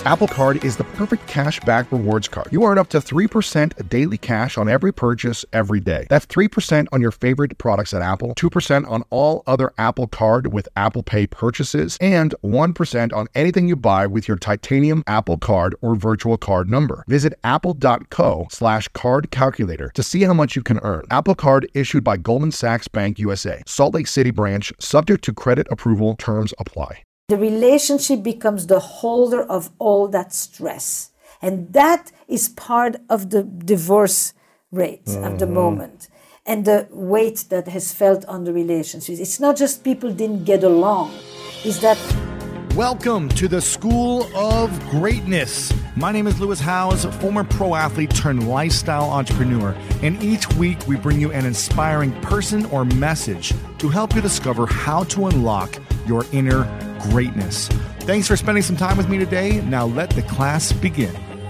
Apple Card is the perfect cash back rewards card. You earn up to 3% daily cash on every purchase every day. That's 3% on your favorite products at Apple, 2% on all other Apple Card with Apple Pay purchases, and 1% on anything you buy with your titanium Apple Card or virtual card number. Visit apple.co/card calculator to see how much you can earn. Apple Card issued by Goldman Sachs Bank USA, Salt Lake City branch, subject to credit approval, terms apply. The relationship becomes the holder of all that stress. And that is part of the divorce rate of the moment and the weight that has felt on the relationships. It's not just people didn't get along. It's that... Welcome to the School of Greatness. My name is Lewis Howes, former pro athlete turned lifestyle entrepreneur. And each week we bring you an inspiring person or message to help you discover how to unlock your inner greatness. Thanks for spending some time with me today. Now let the class begin.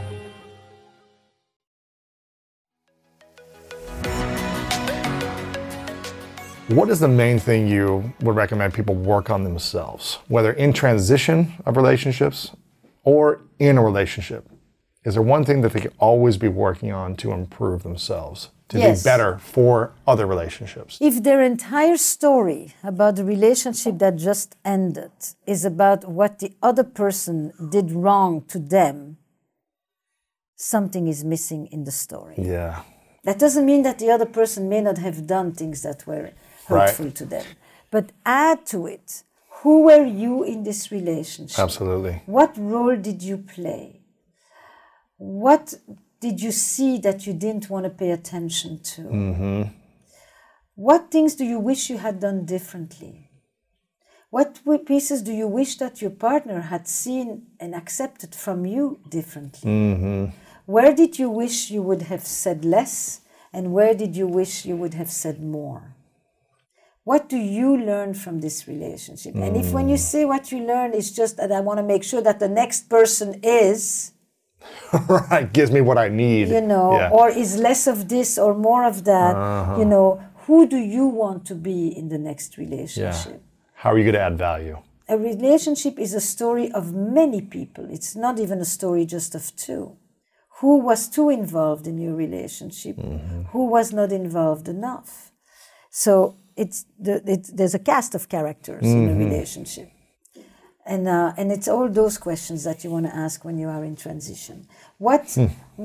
What is the main thing you would recommend people work on themselves, whether in transition of relationships or in a relationship? Is there one thing that they could always be working on to improve themselves, to be better for other relationships? If their entire story about the relationship that just ended is about what the other person did wrong to them, something is missing in the story. Yeah. That doesn't mean that the other person may not have done things that were hurtful to them. But add to it, who were you in this relationship? Absolutely. What role did you play? What did you see that you didn't want to pay attention to? Mm-hmm. What things do you wish you had done differently? What pieces do you wish that your partner had seen and accepted from you differently? Mm-hmm. Where did you wish you would have said less? And where did you wish you would have said more? What do you learn from this relationship? And if when you say what you learn is just that I want to make sure that the next person is... right, gives me what I need. Or is less of this or more of that, who do you want to be in the next relationship? Yeah. How are you going to add value? A relationship is a story of many people. It's not even a story just of two. Who was too involved in your relationship? Mm-hmm. Who was not involved enough? So there's a cast of characters in a relationship. And it's all those questions that you want to ask when you are in transition. What,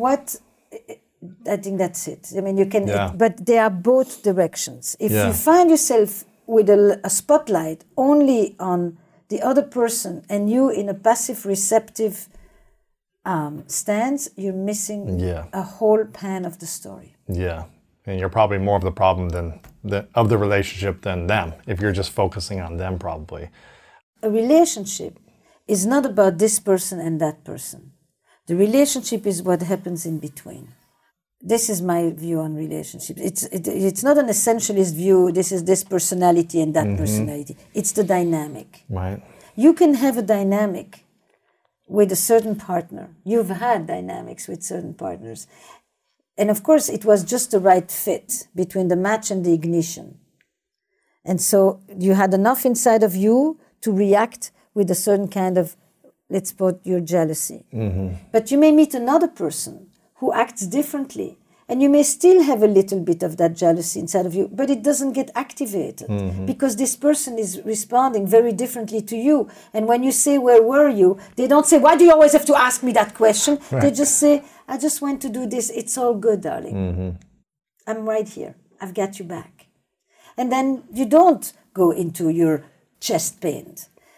I think that's it. I mean, you can, but they are both directions. If you find yourself with a spotlight only on the other person and you in a passive receptive stance, you're missing a whole pan of the story. Yeah. And you're probably more of the problem of the relationship than them, if you're just focusing on them probably. A relationship is not about this person and that person. The relationship is what happens in between. This is my view on relationships. It's not an essentialist view, this is this personality and that personality. It's the dynamic. Right. You can have a dynamic with a certain partner. You've had dynamics with certain partners. And of course, it was just the right fit between the match and the ignition. And so you had enough inside of you to react with a certain kind of, let's put your jealousy. Mm-hmm. But you may meet another person who acts differently, and you may still have a little bit of that jealousy inside of you, but it doesn't get activated because this person is responding very differently to you. And when you say, where were you? They don't say, why do you always have to ask me that question? Right. They just say, I just went to do this. It's all good, darling. Mm-hmm. I'm right here. I've got you back. And then you don't go into your chest pain.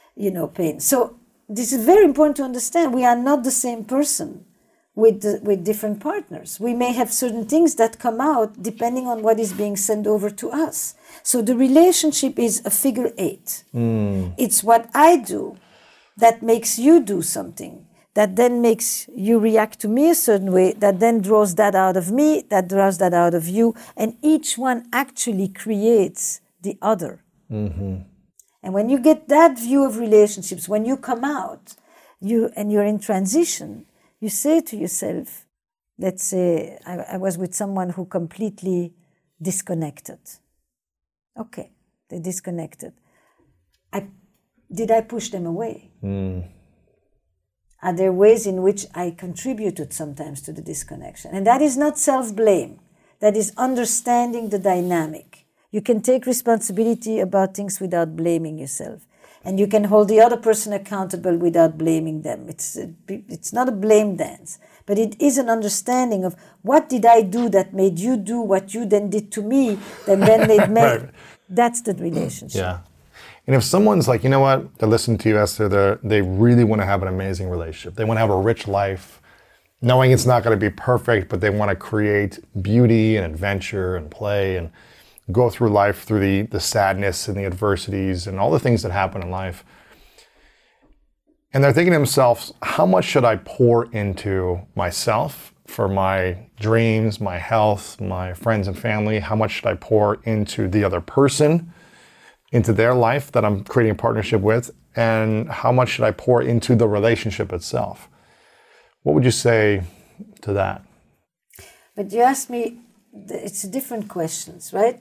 So this is very important to understand. We are not the same person with different partners. We may have certain things that come out depending on what is being sent over to us. So the relationship is a figure eight. It's what I do that makes you do something, that then makes you react to me a certain way, that then draws that out of me, that draws that out of you, and each one actually creates the other. Mm-hmm. And when you get that view of relationships, when you come out, you're in transition, you say to yourself, let's say I was with someone who completely disconnected. Okay, they disconnected. Did I push them away? Are there ways in which I contributed sometimes to the disconnection? And that is not self-blame. That is understanding the dynamic. You can take responsibility about things without blaming yourself. And you can hold the other person accountable without blaming them. It's not a blame dance, but it is an understanding of what did I do that made you do what you then did to me, that then made me. Right. That's the relationship. Yeah. And if someone's like, you know what, they're listening to you, Esther, they really want to have an amazing relationship. They want to have a rich life, knowing it's not going to be perfect, but they want to create beauty and adventure and play and go through life through the sadness and the adversities and all the things that happen in life. And they're thinking to themselves, how much should I pour into myself for my dreams, my health, my friends and family? How much should I pour into the other person, into their life that I'm creating a partnership with? And how much should I pour into the relationship itself? What would you say to that? But you asked me, it's different questions, right?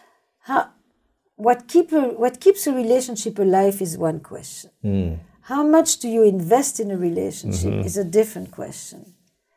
What keeps a relationship alive is one question. How much do you invest in a relationship is a different question.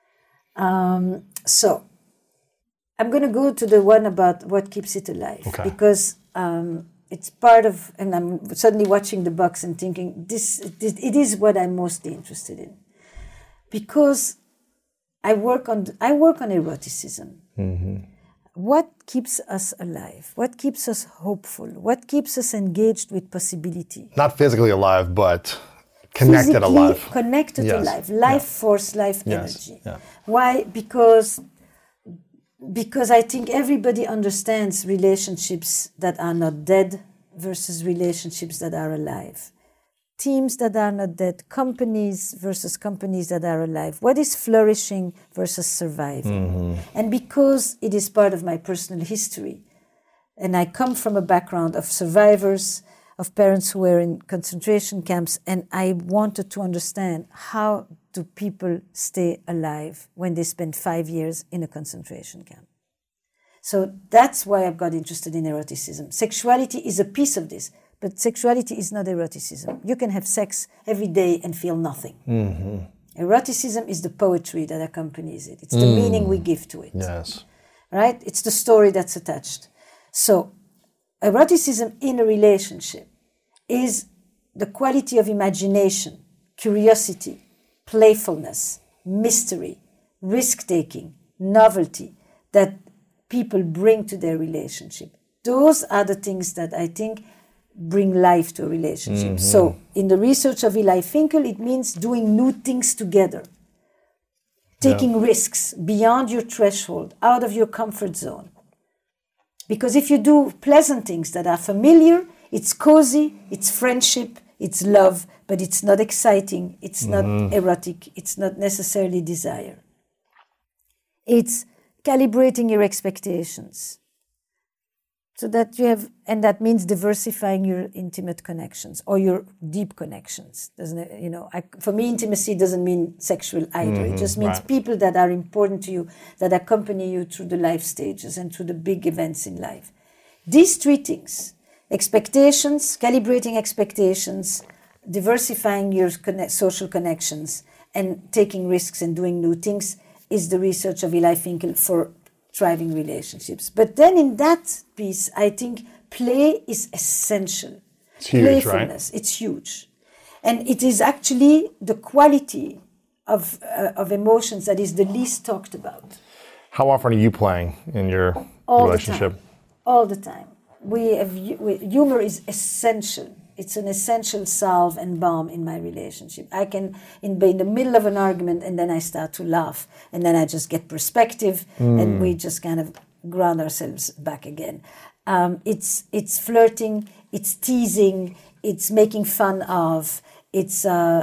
So I'm going to go to the one about what keeps it alive, because it's part of, and I'm suddenly watching the box and thinking, it is what I'm mostly interested in. Because I work on eroticism. What keeps us alive? What keeps us hopeful? What keeps us engaged with possibility? Not physically alive, but connected Physically alive. Connected alive. Life force, life energy. Yeah. Why? Because I think everybody understands relationships that are not dead versus relationships that are alive. Teams that are not dead, companies versus companies that are alive. What is flourishing versus surviving? And because it is part of my personal history, and I come from a background of survivors, of parents who were in concentration camps, and I wanted to understand how do people stay alive when they spend 5 years in a concentration camp. So that's why I've got interested in eroticism. Sexuality is a piece of this. But sexuality is not eroticism. You can have sex every day and feel nothing. Eroticism is the poetry that accompanies it. It's the meaning we give to it. Yes. Right? It's the story that's attached. So, eroticism in a relationship is the quality of imagination, curiosity, playfulness, mystery, risk-taking, novelty that people bring to their relationship. Those are the things that I think bring life to a relationship. So in the research of Eli Finkel, it means doing new things together, taking risks beyond your threshold, out of your comfort zone. Because if you do pleasant things that are familiar, it's cozy, it's friendship, it's love, but it's not exciting, it's not erotic, it's not necessarily desire. It's calibrating your expectations. So that you have, and that means diversifying your intimate connections or your deep connections. Doesn't it? For me, intimacy doesn't mean sexual either. It just means people that are important to you, that accompany you through the life stages and through the big events in life. These three things, expectations, calibrating expectations, diversifying your social connections, and taking risks and doing new things, is the research of Eli Finkel for thriving relationships. But then in that piece, I think play is essential. It's huge, Playfulness, right? It's huge. And it is actually the quality of emotions that is the least talked about. How often are you playing in your relationship? All the time. Humor is essential. It's an essential salve and balm in my relationship. I can be in the middle of an argument and then I start to laugh and then I just get perspective and we just kind of ground ourselves back again. It's flirting, it's teasing, it's making fun of, it's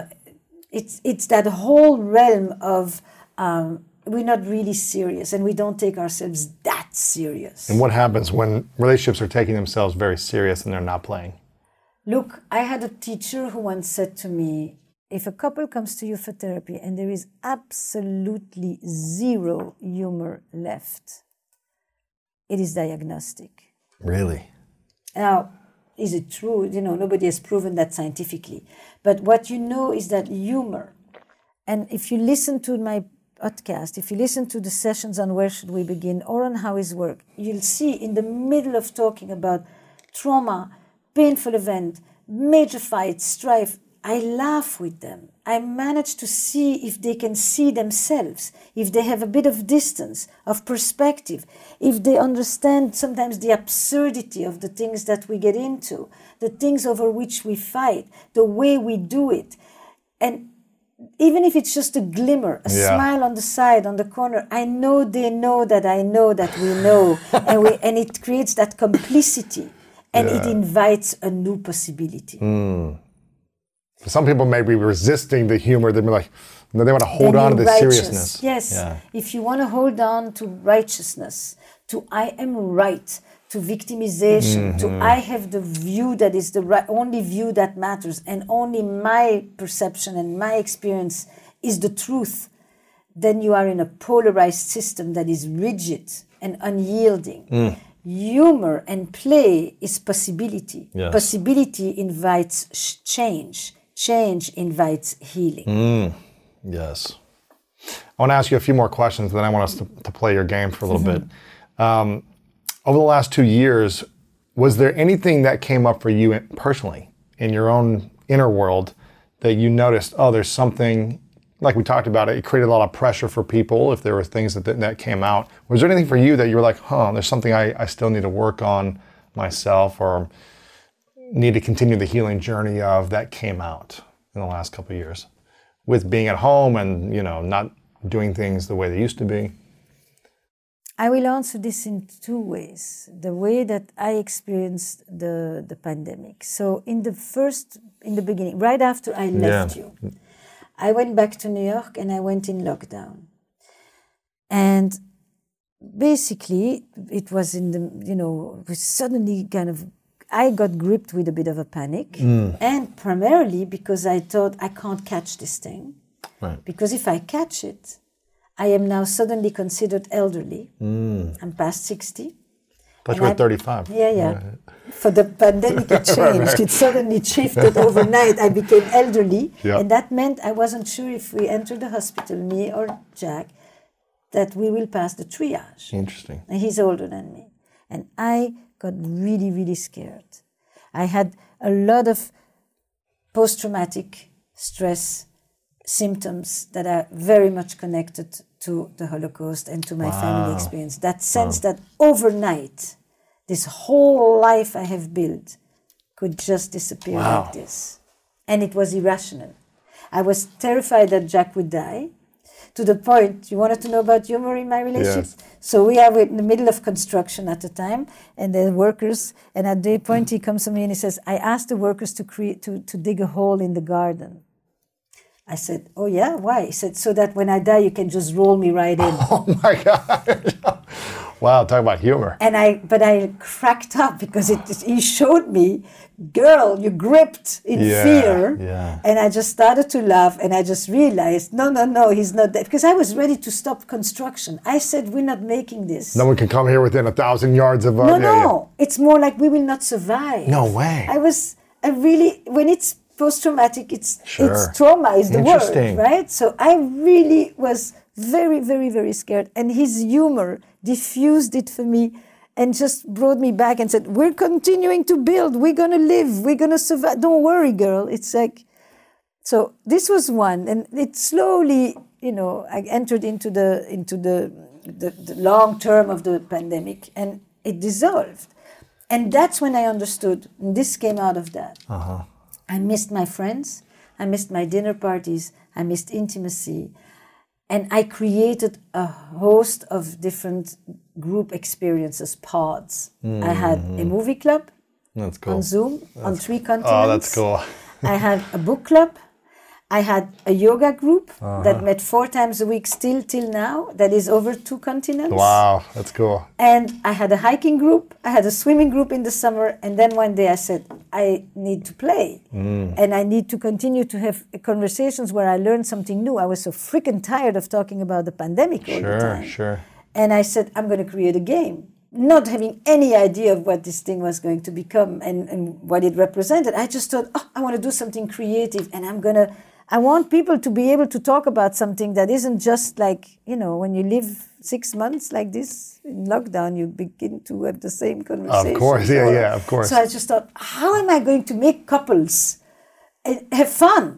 that whole realm of we're not really serious and we don't take ourselves that serious. And what happens when relationships are taking themselves very serious and they're not playing? Look, I had a teacher who once said to me, if a couple comes to you for therapy and there is absolutely zero humor left, it is diagnostic. Really? Now, is it true? Nobody has proven that scientifically. But what you know is that humor And if you listen to my podcast, if you listen to the sessions on Where Should We Begin or on How Is Work, you'll see in the middle of talking about trauma, painful event, major fights, strife, I laugh with them. I manage to see if they can see themselves, if they have a bit of distance, of perspective, if they understand sometimes the absurdity of the things that we get into, the things over which we fight, the way we do it. And even if it's just a glimmer, a smile on the side, on the corner, I know they know that I know that we know. and it creates that complicity. And it invites a new possibility. Some people may be resisting the humor. They'd be like, they want to hold on to the seriousness. Yes. Yeah. If you want to hold on to righteousness, to I am right, to victimization, to I have the view that is the only view that matters, and only my perception and my experience is the truth, then you are in a polarized system that is rigid and unyielding. Humor and play is possibility. Yes. Possibility invites change. Change invites healing. Yes. I want to ask you a few more questions, then I want us to play your game for a little bit. Over the last 2 years, was there anything that came up for you personally in your own inner world that you noticed, there's something, like we talked about it created a lot of pressure for people if there were things that came out. Was there anything for you that you were like, there's something I still need to work on myself or need to continue the healing journey of that came out in the last couple of years with being at home and, not doing things the way they used to be? I will answer this in two ways. The way that I experienced the pandemic. So in the beginning, right after I left you, I went back to New York and I went in lockdown. And basically, it was in the, suddenly I got gripped with a bit of a panic. And primarily because I thought I can't catch this thing. Right. Because if I catch it, I am now suddenly considered elderly. I'm past 60. But you were 35. Yeah. For the pandemic, it changed. It suddenly shifted overnight. I became elderly. Yep. And that meant I wasn't sure if we entered the hospital, me or Jack, that we will pass the triage. Interesting. And he's older than me. And I got really, really scared. I had a lot of post-traumatic stress symptoms that are very much connected to the Holocaust and to my family experience. That sense that overnight, this whole life I have built could just disappear like this. And it was irrational. I was terrified that Jack would die, to the point, you wanted to know about humor in my relationship? Yes. So we are in the middle of construction at the time, and the workers, and at the point he comes to me and he says, I asked the workers to dig a hole in the garden. I said, oh yeah, why? He said, so that when I die, you can just roll me right in. Oh my God. Wow, talk about humor. But I cracked up because he showed me, girl, you gripped in fear. Yeah. And I just started to laugh and I just realized, no, he's not dead. Because I was ready to stop construction. I said, we're not making this. No one can come here within 1,000 yards of... No. It's more like we will not survive. No way. When it's post-traumatic, it's trauma is the word, right? So I really was very, very, very scared. And his humor diffused it for me and just brought me back and said, we're continuing to build. We're going to live. We're going to survive. Don't worry, girl. It's like, so this was one. And it slowly, I entered into the long term of the pandemic and it dissolved. And that's when I understood, and this came out of that. I missed my friends, I missed my dinner parties, I missed intimacy, and I created a host of different group experiences, pods. I had a movie club on Zoom on 3 continents. Oh, that's cool. I had a book club. I had a yoga group that met 4 times a week still till now, that is over 2 continents. Wow, that's cool. And I had a hiking group, I had a swimming group in the summer, and then one day I said, I need to play. And I need to continue to have conversations where I learn something new. I was so freaking tired of talking about the pandemic all the time. Sure. And I said, I'm going to create a game. Not having any idea of what this thing was going to become and what it represented. I just thought, I want to do something creative and I'm going to I want people to be able to talk about something that isn't just like, when you live 6 months like this in lockdown, you begin to have the same conversation. Of course, yeah, of course. So I just thought, how am I going to make couples have fun?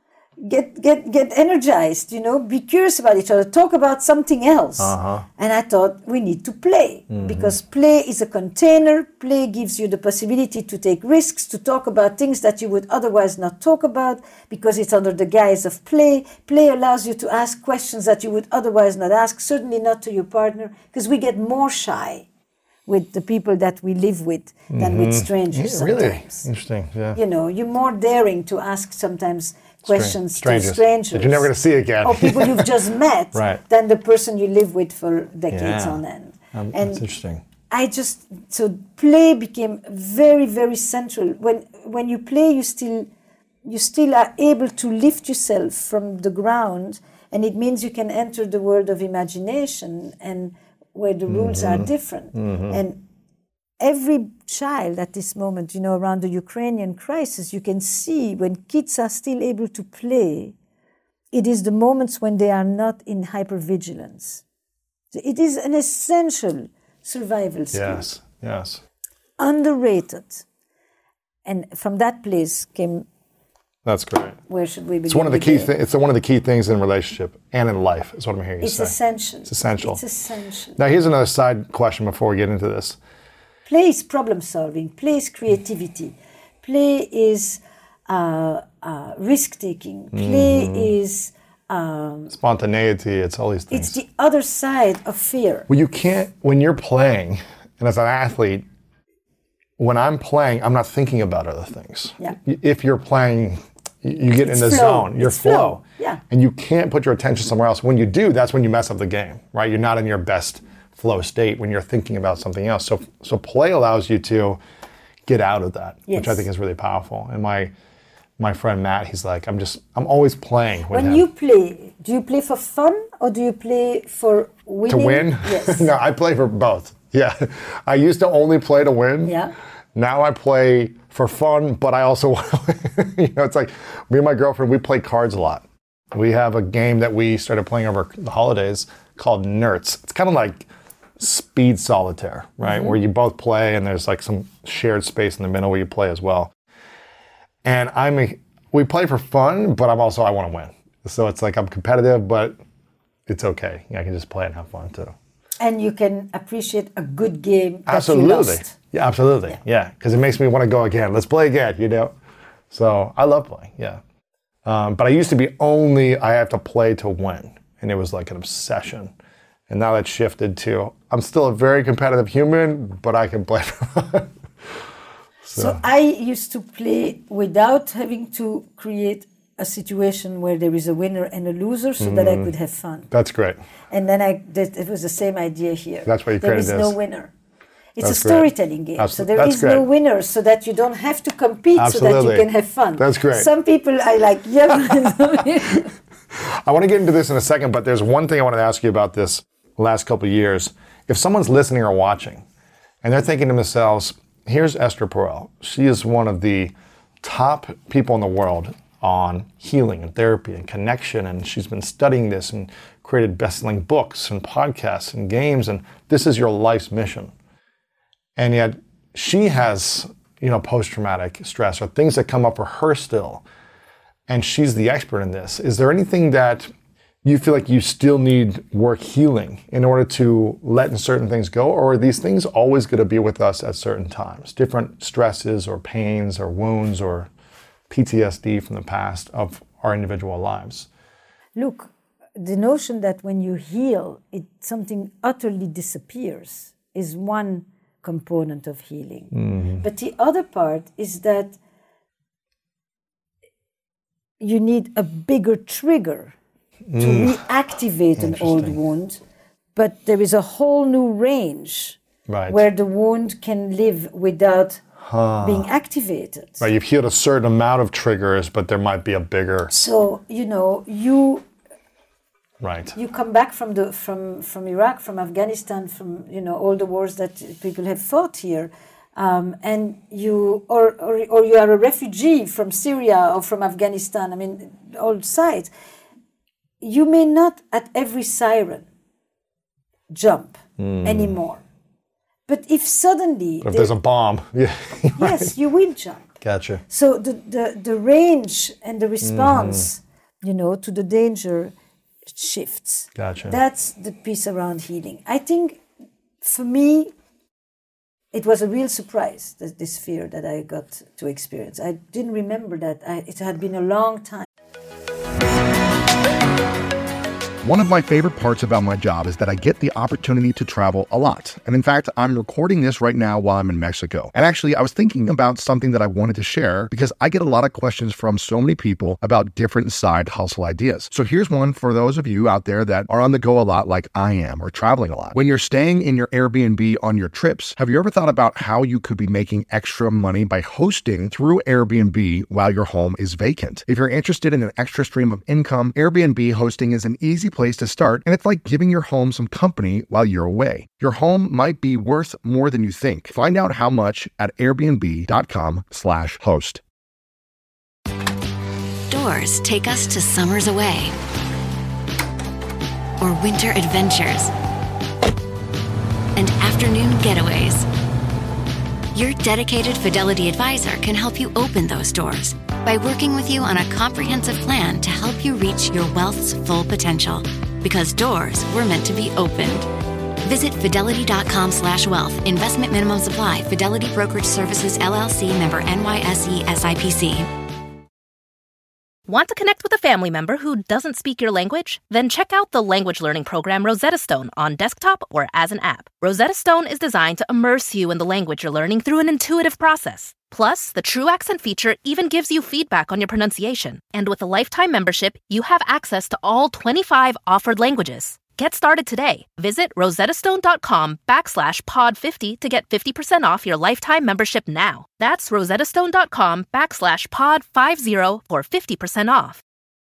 Get energized, be curious about each other, talk about something else. And I thought we need to play, because play is a container. Play gives you the possibility to take risks, to talk about things that you would otherwise not talk about, because it's under the guise of play. Play allows you to ask questions that you would otherwise not ask, certainly not to your partner, because we get more shy with the people that we live with than with strangers sometimes. Really? Interesting, yeah. You're more daring to ask sometimes questions to strangers that you're never going to see again, or people you've just met, right, than the person you live with for decades on end. And that's interesting. So play became very, very central. When you play, you still are able to lift yourself from the ground, and it means you can enter the world of imagination and where the rules are different. And every child at this moment, around the Ukrainian crisis, you can see when kids are still able to play, it is the moments when they are not in hypervigilance. So it is an essential survival skill. Yes. Underrated. And from that place came... That's great. Where should we begin? It's one of the key things in relationship and in life, is what I'm hearing you say. It's essential. It's essential. Now, here's another side question before we get into this. Play is problem solving. Play is creativity. Play is risk taking. Play is spontaneity. It's all these things. It's the other side of fear. Well, you can't, when you're playing, and as an athlete, when I'm playing, I'm not thinking about other things. Yeah. If you're playing, you get in the zone. You're flow. Yeah. And you can't put your attention somewhere else. When you do, that's when you mess up the game, right? You're not in your best flow state when you're thinking about something else. So play allows you to get out of that, which I think is really powerful. And my friend Matt, he's like, I'm always playing with him. When you play, do you play for fun or do you play for winning? To win? Yes. No, I play for both. Yeah. I used to only play to win. Yeah. Now I play for fun, but I also want to win. It's like me and my girlfriend, we play cards a lot. We have a game that we started playing over the holidays called Nerds. It's kind of like speed solitaire, right? Where you both play and there's like some shared space in the middle where you play as well. And we play for fun, but I want to win. So it's like I'm competitive, but it's okay. I can just play and have fun too. And you can appreciate a good game that absolutely. You lost. Yeah, absolutely. Yeah, because it makes me want to go again. Let's play again, So I love playing, yeah. But I used to be I have to play to win. And it was like an obsession. And now that's shifted to, I'm still a very competitive human, but I can play for fun. So I used to play without having to create a situation where there is a winner and a loser so that I could have fun. That's great. And then it was the same idea here. That's why you created this. There is no winner. It's a storytelling game. So there is no winner so that you don't have to compete so that you can have fun. That's great. Some people are like, I want to get into this in a second, but there's one thing I want to ask you about this last couple of years. If someone's listening or watching and they're thinking to themselves, here's Esther Perel. She is one of the top people in the world on healing and therapy and connection, and she's been studying this and created best-selling books and podcasts and games, and this is your life's mission. And yet she has, post-traumatic stress or things that come up for her still, and she's the expert in this. Is there anything that you feel like you still need work healing in order to let certain things go, or are these things always going to be with us at certain times? Different stresses or pains or wounds or PTSD from the past of our individual lives? Look, the notion that when you heal, something utterly disappears is one component of healing. But the other part is that you need a bigger trigger to reactivate an old wound, but there is a whole new range where the wound can live without being activated. Right, you've healed a certain amount of triggers, but there might be a bigger. So you come back from Iraq, from Afghanistan, from all the wars that people have fought here. and you or you are a refugee from Syria or from Afghanistan, I mean, all sides, you may not at every siren jump anymore. But if suddenly... If there's a bomb. Yeah. Yes, you will jump. Gotcha. So the range and the response, to the danger shifts. Gotcha. That's the piece around healing. I think, for me, it was a real surprise, this fear that I got to experience. I didn't remember that. It had been a long time. One of my favorite parts about my job is that I get the opportunity to travel a lot. And in fact, I'm recording this right now while I'm in Mexico. And actually, I was thinking about something that I wanted to share because I get a lot of questions from so many people about different side hustle ideas. So here's one for those of you out there that are on the go a lot like I am, or traveling a lot. When you're staying in your Airbnb on your trips, have you ever thought about how you could be making extra money by hosting through Airbnb while your home is vacant? If you're interested in an extra stream of income, Airbnb hosting is an easy place to start, and it's like giving your home some company while you're away. Your home might be worth more than you think. Find out how much at airbnb.com/host. Doors take us to summers away or winter adventures and afternoon getaways. Your dedicated Fidelity advisor can help you open those doors by working with you on a comprehensive plan to help you reach your wealth's full potential. Because doors were meant to be opened. Visit fidelity.com/wealth. Investment minimum supply. Fidelity Brokerage Services, LLC, member NYSE SIPC. Want to connect with a family member who doesn't speak your language? Then check out the language learning program Rosetta Stone on desktop or as an app. Rosetta Stone is designed to immerse you in the language you're learning through an intuitive process. Plus, the True Accent feature even gives you feedback on your pronunciation. And with a lifetime membership, you have access to all 25 offered languages. Get started today. Visit rosettastone.com/pod50 to get 50% off your lifetime membership now. That's rosettastone.com/pod50 for 50% off.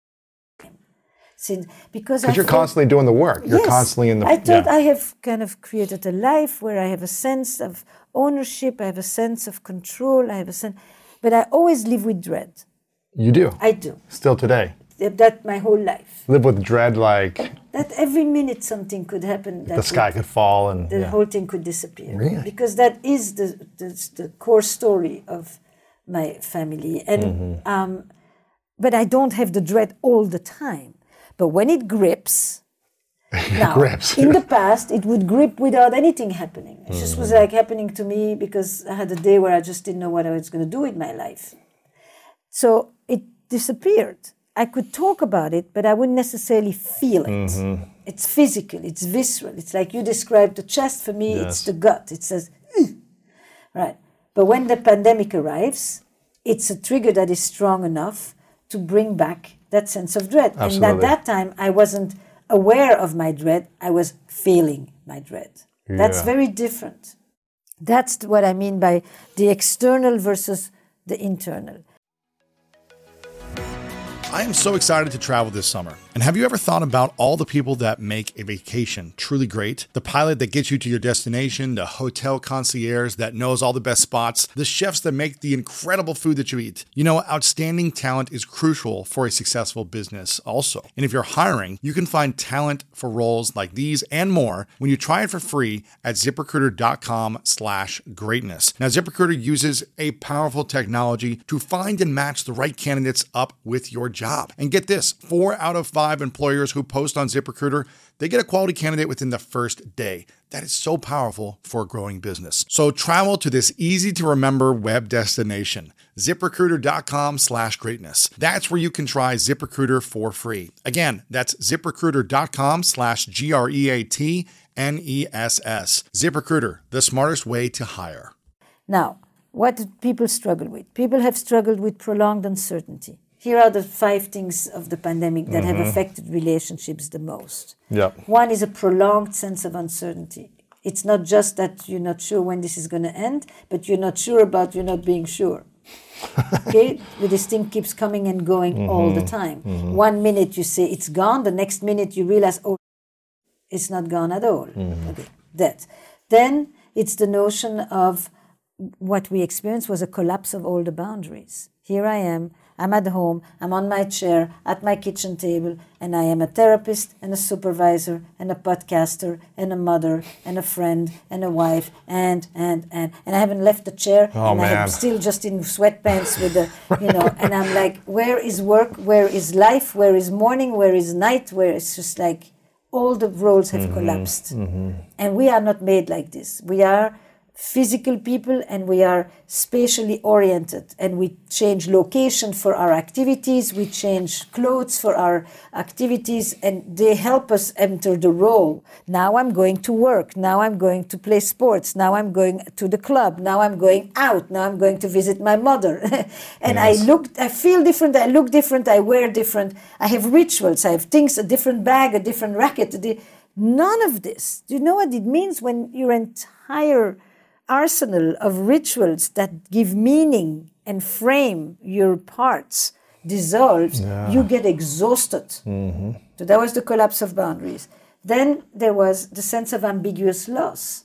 Because you're constantly doing the work. You're constantly in the... I thought I have kind of created a life where I have a sense of ownership, I have a sense of control, I have a sense... But I always live with dread. You do? I do. Still today? That my whole life. Live with dread like... That every minute something could happen. That the sky could fall and... The whole thing could disappear. Really? Because that is the core story of my family. And but I don't have the dread all the time. But when it grips... Now, in the past, it would grip without anything happening. It just was like happening to me because I had a day where I just didn't know what I was going to do with my life. So it disappeared. I could talk about it, but I wouldn't necessarily feel it. It's physical, it's visceral. It's like you described the chest. For me, it's the gut. It says, right. But when the pandemic arrives, it's a trigger that is strong enough to bring back that sense of dread. Absolutely. And at that time, I wasn't aware of my dread. I was feeling my dread. Yeah. That's very different. That's what I mean by the external versus the internal. I am so excited to travel this summer. And have you ever thought about all the people that make a vacation truly great? The pilot that gets you to your destination, the hotel concierge that knows all the best spots, the chefs that make the incredible food that you eat. You know, outstanding talent is crucial for a successful business also. And if you're hiring, you can find talent for roles like these and more when you try it for free at ZipRecruiter.com/greatness. Now, ZipRecruiter uses a powerful technology to find and match the right candidates up with your job. And get this, 4 out of 5 employers who post on ZipRecruiter, they get a quality candidate within the first day. That is so powerful for a growing business. So travel to this easy to remember web destination, ZipRecruiter.com/greatness. That's where you can try ZipRecruiter for free. Again, that's ZipRecruiter.com/GREATNESS. ZipRecruiter, the smartest way to hire. Now, what do people struggle with? People have struggled with prolonged uncertainty. Here are the 5 things of the pandemic that have affected relationships the most. Yep. One is a prolonged sense of uncertainty. It's not just that you're not sure when this is going to end, but you're not sure about you're not being sure. Okay? This thing keeps coming and going all the time. 1 minute you say it's gone, the next minute you realize, oh, it's not gone at all. Okay, that. Then it's the notion of what we experienced was a collapse of all the boundaries. Here I am, I'm at home, I'm on my chair, at my kitchen table, and I am a therapist and a supervisor and a podcaster and a mother and a friend and a wife and I haven't left the chair Oh, and man. I'm still just in sweatpants with the, and I'm like, where is work? Where is life? Where is morning? Where is night? Where it's just like all the roles have collapsed. And we are not made like this. We are physical people and we are spatially oriented, and we change location for our activities, we change clothes for our activities, and they help us enter the role. Now I'm going to work, now I'm going to play sports, now I'm going to the club, now I'm going out, now I'm going to visit my mother. And Yes. I feel different, I look different, I wear different, I have rituals, I have things, a different bag, a different racket. None of this. Do you know what it means when your entire arsenal of rituals that give meaning and frame your parts dissolves? You get exhausted. So that was the collapse of boundaries. Then there was the sense of ambiguous loss.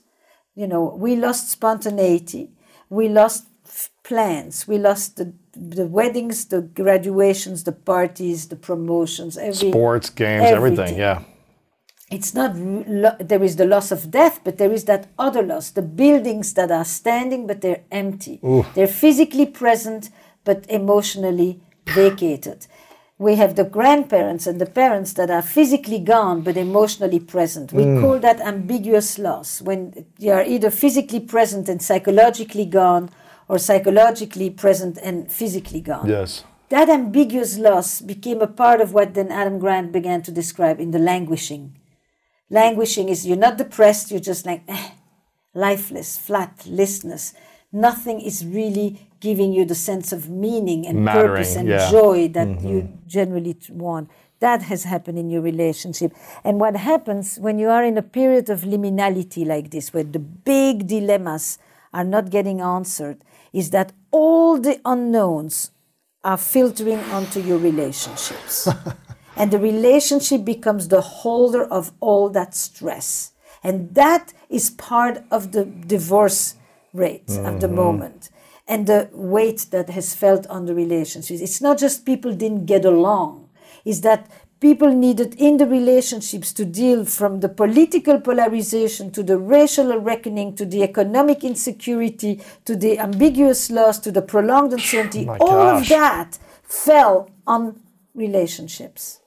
We lost spontaneity, we lost plans, we lost the weddings, the graduations, the parties, the promotions, Sports, games, everything, yeah. It's not, there is the loss of death, but there is that other loss, the buildings that are standing, but they're empty. They're physically present, but emotionally vacated. We have the grandparents and the parents that are physically gone, but emotionally present. We call that ambiguous loss, when you are either physically present and psychologically gone, or psychologically present and physically gone. Yes. That ambiguous loss became a part of what then Adam Grant began to describe in the languishing. Languishing is, you're not depressed, you're just like lifeless, flat, listless. Nothing is really giving you the sense of meaning and purpose and joy that you generally want. That has happened in your relationship. And what happens when you are in a period of liminality like this, where the big dilemmas are not getting answered, is that all the unknowns are filtering onto your relationships. And the relationship becomes the holder of all that stress. And that is part of the divorce rate of the moment. And the weight that has felt on the relationships. It's not just people didn't get along. It's that people needed in the relationships to deal from the political polarization to the racial reckoning to the economic insecurity to the ambiguous loss to the prolonged uncertainty. All of that fell on relationships.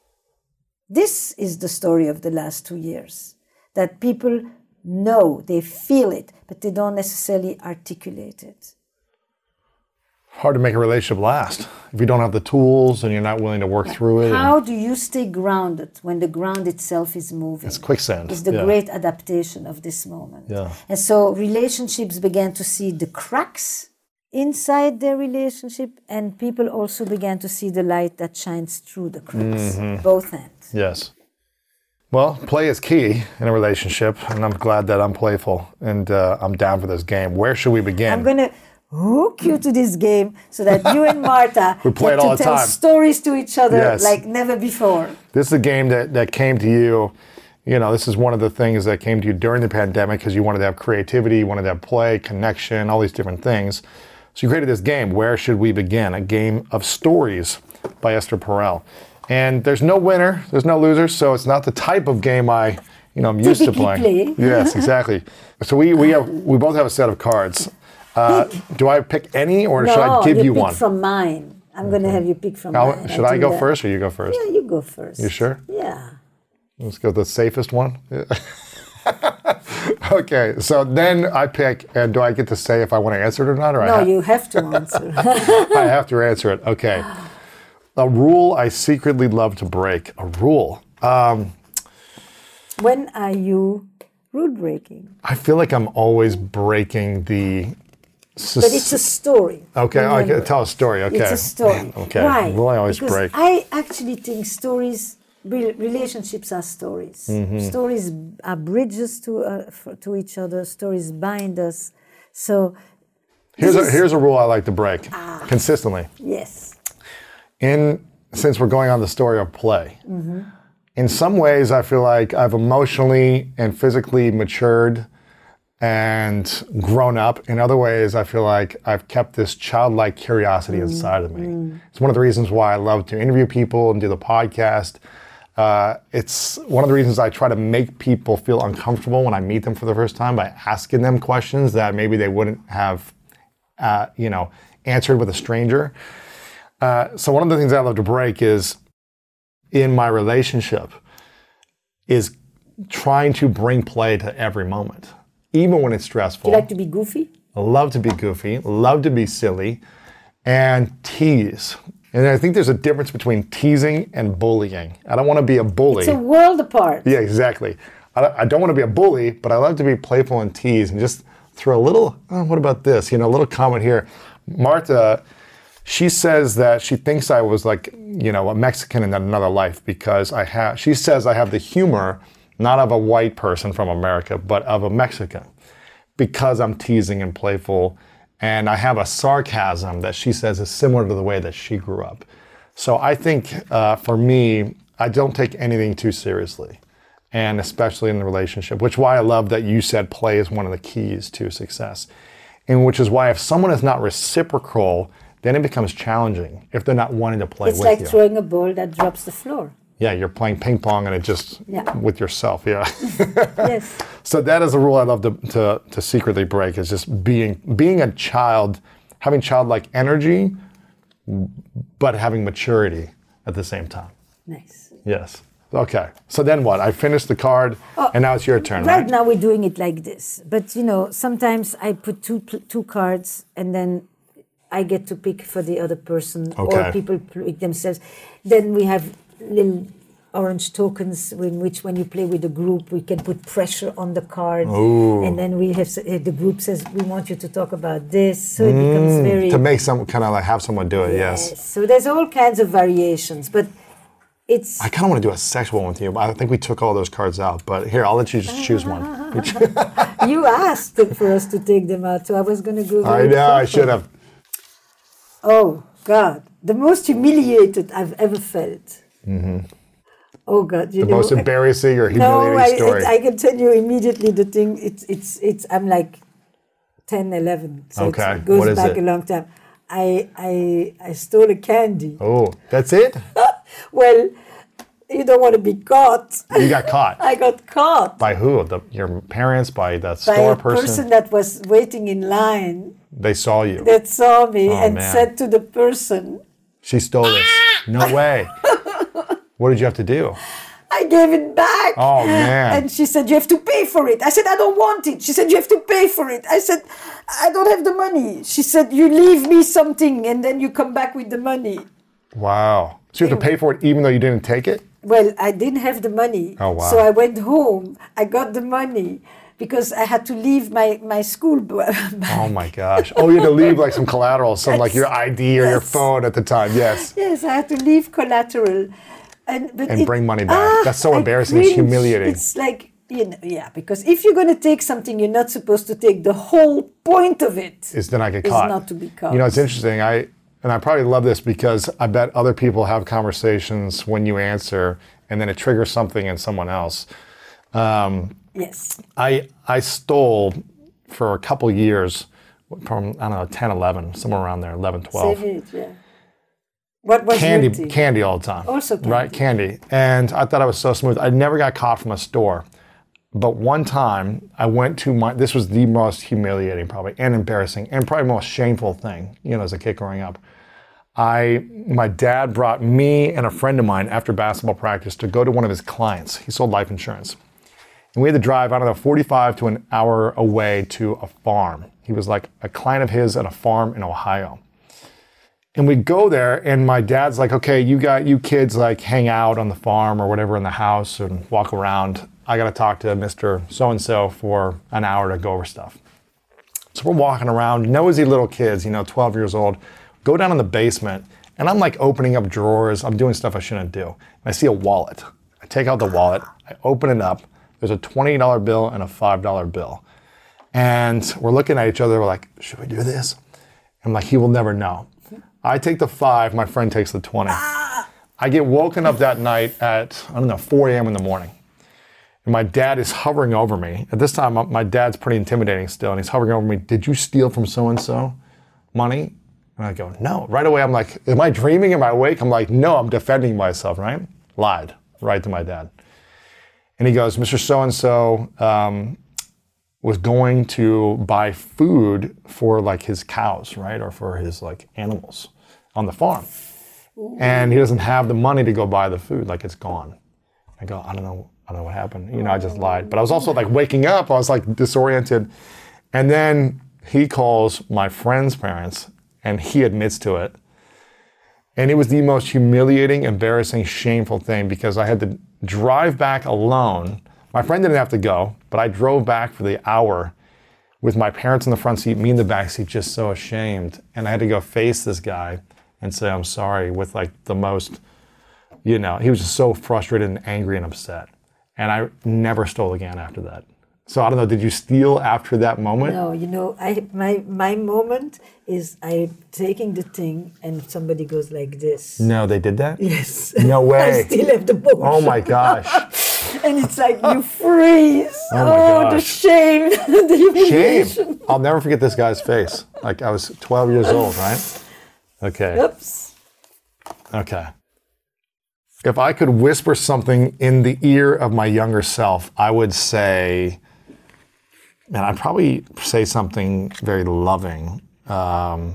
This is the story of the last 2 years, that people know, they feel it, but they don't necessarily articulate it. Hard to make a relationship last if you don't have the tools and you're not willing to work through it. How do you stay grounded when the ground itself is moving? It's quicksand. It's the great adaptation of this moment. Yeah. And so relationships began to see the cracks inside their relationship, and people also began to see the light that shines through the cracks, both ends. Yes. Well, play is key in a relationship, and I'm glad that I'm playful and I'm down for this game. Where should we begin? I'm going to hook you to this game so that you and Marta We play get it all to the tell time. stories to each other Yes. like never before. This is a game that came to you. This is one of the things that came to you during the pandemic because you wanted to have creativity, you wanted to have play, connection, all these different things. So you created this game, Where Should We Begin? A game of stories by Esther Perel. And there's no winner, there's no loser, so it's not the type of game I'm used to playing. Typically play. Yes, exactly. So we both have a set of cards. Do I pick any, or should I give you pick one? from mine. I'm going to have you pick from mine. Should I go first, or you go first? Yeah, you go first. You sure? Yeah. Let's go with the safest one. Okay, so then I pick, and do I get to say if I want to answer it or not? Or No, you have to answer. I have to answer it. Okay. A rule I secretly love to break. A rule. When are you rule breaking? I feel like I'm always breaking the... But it's a story. Okay, I remember. can tell a story. Okay. It's a story. Okay. Why? Rule I always because break. I actually think stories, relationships are stories. Stories are bridges to each other. Stories bind us. So Here's a rule I like to break consistently. yes. Since we're going on the story of play, in some ways I feel like I've emotionally and physically matured and grown up. In other ways, I feel like I've kept this childlike curiosity inside of me. It's one of the reasons why I love to interview people and do the podcast. It's one of the reasons I try to make people feel uncomfortable when I meet them for the first time by asking them questions that maybe they wouldn't have, answered with a stranger. So one of the things I love to break is in my relationship is trying to bring play to every moment, even when it's stressful. Do you like to be goofy? I love to be goofy, love to be silly, and tease. And I think there's a difference between teasing and bullying. I don't want to be a bully. It's a world apart. Yeah, exactly. I don't want to be a bully, but I love to be playful and tease and just throw a little, what about this? A little comment here. Martha, she says that she thinks I was like, a Mexican in another life because she says I have the humor, not of a white person from America, but of a Mexican, because I'm teasing and playful. And I have a sarcasm that she says is similar to the way that she grew up. So I think for me, I don't take anything too seriously, and especially in the relationship, which is why I love that you said play is one of the keys to success. And which is why if someone is not reciprocal, then it becomes challenging if they're not wanting to play with you. It's like throwing a ball that drops the floor. Yeah, you're playing ping pong and it just, with yourself, yeah. Yes. So that is a rule I love to secretly break, is just being a child, having childlike energy, but having maturity at the same time. Nice. Yes. Okay. So then what? I finished the card, and now it's your turn, right? Right now we're doing it like this. But, sometimes I put two cards and then I get to pick for the other person, or people pick themselves. Then we have little orange tokens in which when you play with a group, we can put pressure on the card. Ooh. And then we have the group says, we want you to talk about this. So it becomes very... To make some kind of like have someone do it, yes. So there's all kinds of variations, but it's... I kind of want to do a sexual one with you. I think we took all those cards out, but here, I'll let you just choose one. You asked for us to take them out, so I was going to go... I know, I should have. Oh, God. The most humiliated I've ever felt. Mm-hmm. Oh, God. The most embarrassing or humiliating story. I can tell you immediately the thing. It's. I'm like 10, 11. So it goes back a long time. I stole a candy. Oh, that's it? Well, you don't want to be caught. You got caught. I got caught. By who? Your parents? By the store person? By a person that was waiting in line. They saw you. That saw me said to the person, "She stole this." No way. What did you have to do? I gave it back. Oh, man. And she said, you have to pay for it. I said, I don't want it. She said, you have to pay for it. I said, I don't have the money. She said, you leave me something and then you come back with the money. Wow. So you have to pay for it even though you didn't take it? Well, I didn't have the money. Oh, wow. So I went home. I got the money because I had to leave my school bag. Oh, my gosh. Oh, you had to leave like some collateral, like your ID or your phone at the time. Yes. Yes, I had to leave collateral. And bring money back. That's so embarrassing. It's humiliating. It's like, because if you're going to take something, you're not supposed to take. The whole point of it is to not get caught. Is not to be caught. It's interesting. I probably love this because I bet other people have conversations when you answer and then it triggers something in someone else. Yes. I stole for a couple years from, 10, 11, somewhere around there, 11, 12. Save it, yeah. What was candy all the time. Also candy. Right, candy. And I thought I was so smooth. I never got caught from a store. But one time I went to this was the most humiliating probably and embarrassing and probably most shameful thing, as a kid growing up. My dad brought me and a friend of mine after basketball practice to go to one of his clients. He sold life insurance. And we had to drive, 45 to an hour away to a farm. He was like a client of his at a farm in Ohio. And we go there, and my dad's like, okay, you kids like hang out on the farm or whatever in the house and walk around. I got to talk to Mr. So-and-so for an hour to go over stuff. So we're walking around, nosy little kids, 12 years old, go down in the basement, and I'm like opening up drawers. I'm doing stuff I shouldn't do. And I see a wallet. I take out the wallet. I open it up. There's a $20 bill and a $5 bill. And we're looking at each other. We're like, should we do this? I'm like, he will never know. I take the 5, my friend takes the 20. I get woken up that night at, 4 a.m. in the morning. And my dad is hovering over me. At this time, my dad's pretty intimidating still, and he's hovering over me. Did you steal from so-and-so money? And I go, no. Right away, I'm like, am I dreaming? Am I awake? I'm like, no, I'm defending myself, right? Lied right to my dad. And he goes, Mr. So-and-so was going to buy food for like his cows, right? Or for his like animals on the farm. And he doesn't have the money to go buy the food, like it's gone. I go, I don't know what happened. You know, I just lied. But I was also like waking up, I was like disoriented. And then he calls my friend's parents and he admits to it. And it was the most humiliating, embarrassing, shameful thing because I had to drive back alone. My friend didn't have to go, but I drove back for the hour with my parents in the front seat, me in the back seat, just so ashamed. And I had to go face this guy and say, I'm sorry, with like the most, you know, he was just so frustrated and angry and upset. And I never stole again after that. So I don't know, did you steal after that moment? No, you know, my moment is I taking the thing and somebody goes like this. No, they did that? Yes. No way. I still have the boat. Oh my gosh. And it's like you freeze. Oh my gosh. The shame, the humiliation. Shame. I'll never forget this guy's face. Like I was 12 years old, right? Okay. Oops. Okay. If I could whisper something in the ear of my younger self, I would say, and I'd probably say something very loving. Part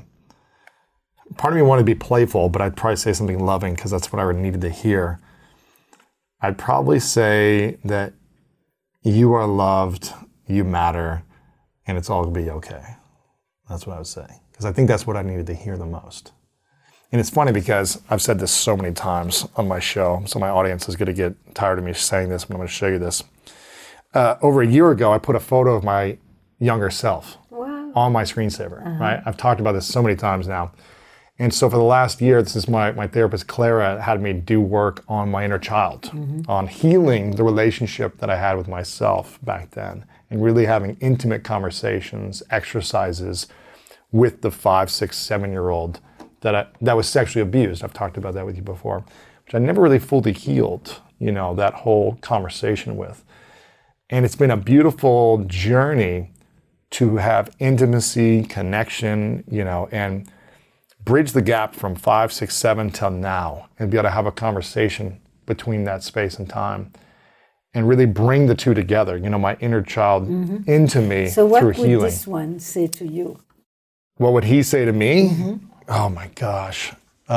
of me wanted to be playful, but I'd probably say something loving because that's what I needed to hear. I'd probably say that you are loved, you matter, and it's all going to be okay. That's what I would say. Because I think that's what I needed to hear the most. And it's funny because I've said this so many times on my show, so my audience is going to get tired of me saying this, but I'm going to show you this. Over a year ago, I put a photo of my younger self on my screensaver, right? I've talked about this so many times now. And so for the last year, this is my therapist, Clara, had me do work on my inner child, on healing the relationship that I had with myself back then, and really having intimate conversations, exercises with the 5, 6, 7-year-old that was sexually abused. I've talked about that with you before, which I never really fully healed, you know, that whole conversation with. And it's been a beautiful journey to have intimacy, connection, you know, and bridge the gap from 5, 6, 7 till now and be able to have a conversation between that space and time and really bring the two together, you know, my inner child into me So what through would healing. this one say to you? What would he say to me? Oh my gosh.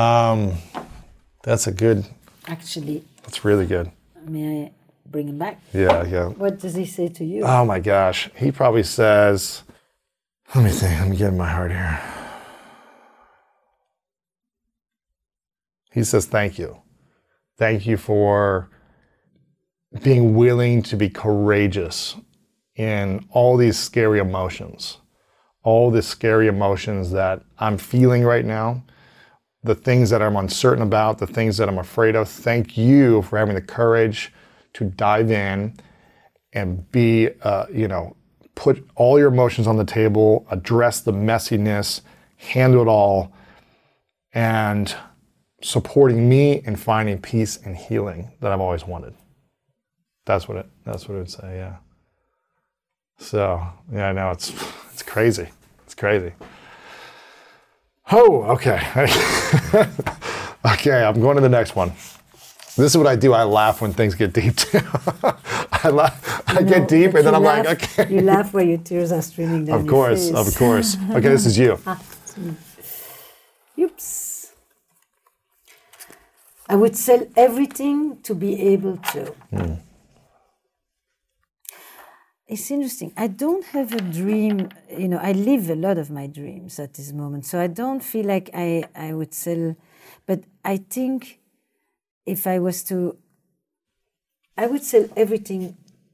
That's Actually, that's really good. may I bring him back? Yeah. What does he say to you? Oh my gosh. He probably says, let me think, let me get in my heart here. He says, thank you. Thank you for being willing to be courageous in all these scary emotions. All the scary emotions that I'm feeling right now, the things that I'm uncertain about, the things that I'm afraid of. Thank you for having the courage to dive in and be, put all your emotions on the table, address the messiness, handle it all, and supporting me in finding peace and healing that I've always wanted. That's what it would say, yeah. So, yeah, I know it's crazy. It's crazy. Oh, okay. Okay, I'm going to the next one. This is what I do. I laugh when things get deep. I get deep and then I'm like, okay. You laugh where your tears are streaming down your face. Of course. Okay, this is you. Oops. I would sell everything to be able to. It's interesting. I don't have a dream. You know, I live a lot of my dreams at this moment. So I don't feel like I would sell. But I think if I was to, I would sell everything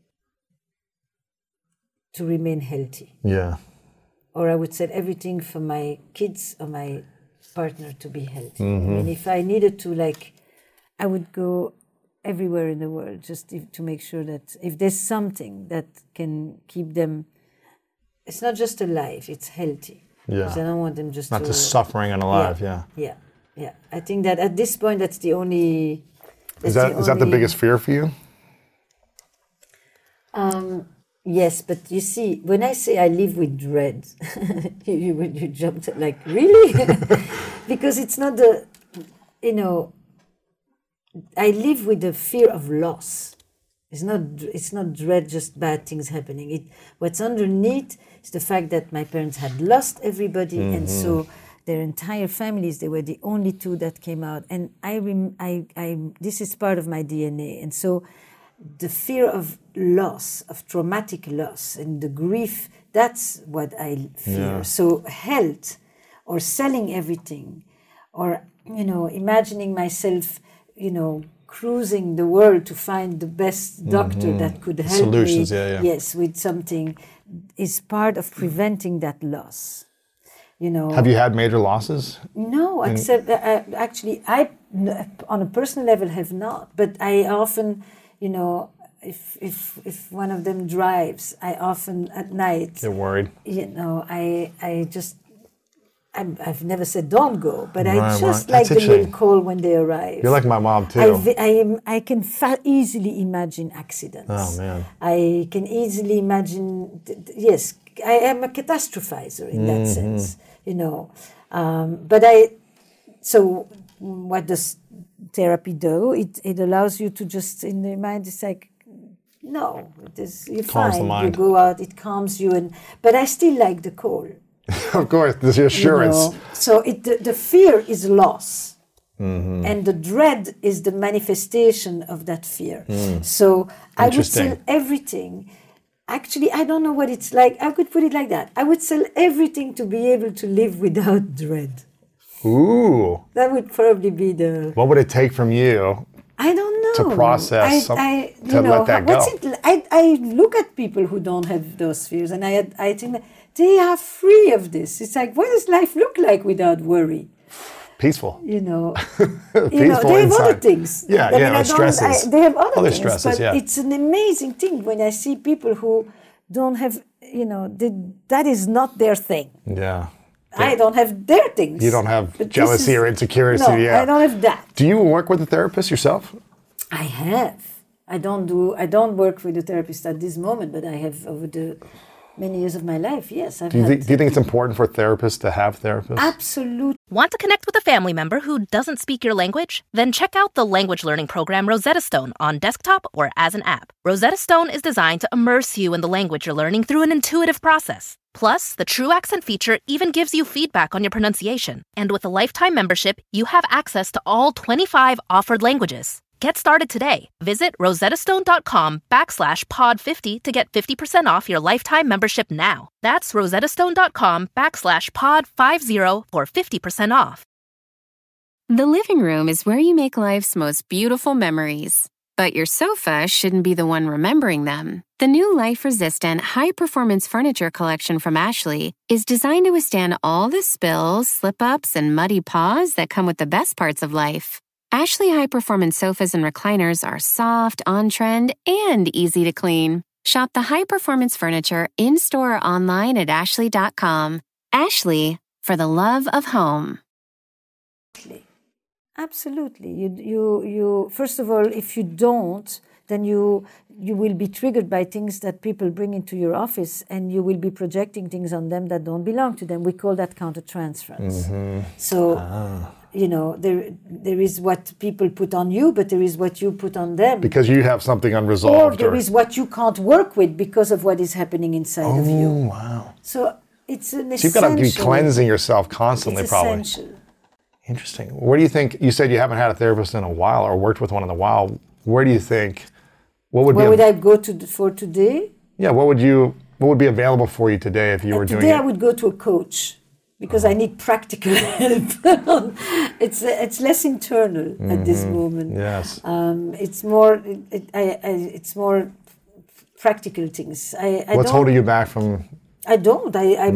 to remain healthy. Yeah. Or I would sell everything for my kids or my partner to be healthy. I mean, if I needed to, I would go everywhere in the world just to make sure that if there's something that can keep them, it's not just alive, it's healthy. Yeah. Because I don't want them just Not just suffering and alive, yeah. Yeah. I think that at this point, that's the only... Is that the biggest fear for you? Yes, but you see, when I say I live with dread, you jumped like, really? Because it's not I live with the fear of loss. It's not dread, just bad things happening. What's underneath is the fact that my parents had lost everybody, and so their entire families, they were the only two that came out. And this is part of my DNA, and so the fear of loss, of traumatic loss, and the grief, that's what I fear. Yeah. So health, or selling everything, or imagining myself, cruising the world to find the best doctor that could help solutions, me. Yeah. Yes, with something, is part of preventing that loss. Have you had major losses? No, except actually, I on a personal level have not. But I often, if one of them drives, I often at night. You're worried. I've never said don't go, but I just like the little call when they arrive. You're like my mom too. I can easily imagine accidents. Oh man. I can easily imagine. Yes, I am a catastrophizer in that sense, So what does therapy do? It allows you to just, in the mind, it's like, no, you're calms fine. The mind. You go out, it calms you, but I still like the call. Of course, there's the assurance. So the fear is loss, and the dread is the manifestation of that fear. So I would sell everything. Actually, I don't know what it's like. I could put it like that. I would sell everything to be able to live without dread. Ooh. That would probably be the... What would it take from you? I don't know. To process, to let that go. I look at people who don't have those fears, and I think that they are free of this. It's like, what does life look like without worry? Peaceful. Peaceful they have other things. Yeah, stresses. They have other things, stresses, but it's an amazing thing when I see people who don't have, that is not their thing. Yeah. I don't have their things. You don't have jealousy or insecurity. No, I don't have that. Do you work with a therapist yourself? I have. I don't work with a therapist at this moment, but I have over the many years of my life, yes. Do you think it's important for therapists to have therapists? Absolutely. Want to connect with a family member who doesn't speak your language? Then check out the language learning program Rosetta Stone on desktop or as an app. Rosetta Stone is designed to immerse you in the language you're learning through an intuitive process. Plus, the True Accent feature even gives you feedback on your pronunciation. And with a lifetime membership, you have access to all 25 offered languages. Get started today. Visit rosettastone.com/pod50 to get 50% off your lifetime membership now. That's rosettastone.com/pod50 for 50% off. The living room is where you make life's most beautiful memories. But your sofa shouldn't be the one remembering them. The new life-resistant, high-performance furniture collection from Ashley is designed to withstand all the spills, slip-ups, and muddy paws that come with the best parts of life. Ashley high-performance sofas and recliners are soft, on-trend, and easy to clean. Shop the high-performance furniture in-store or online at ashley.com. Ashley, for the love of home. Absolutely. You first of all, if you don't, then you will be triggered by things that people bring into your office, and you will be projecting things on them that don't belong to them. We call that countertransference. So, there is what people put on you, but there is what you put on them. Because you have something unresolved. Or there is what you can't work with because of what is happening inside of you. Oh, wow. So it's an essential... So you've got to be cleansing yourself constantly, it's probably. Essential. Interesting. Where do you think, you said you haven't had a therapist in a while or worked with one in a while. Where do you think, where would I go for today? Yeah, what would be available for you today if you were doing it? Today I would go to a coach because I need practical help. It's less internal at this moment. Yes. It's more practical things. What's holding you back from? I don't. I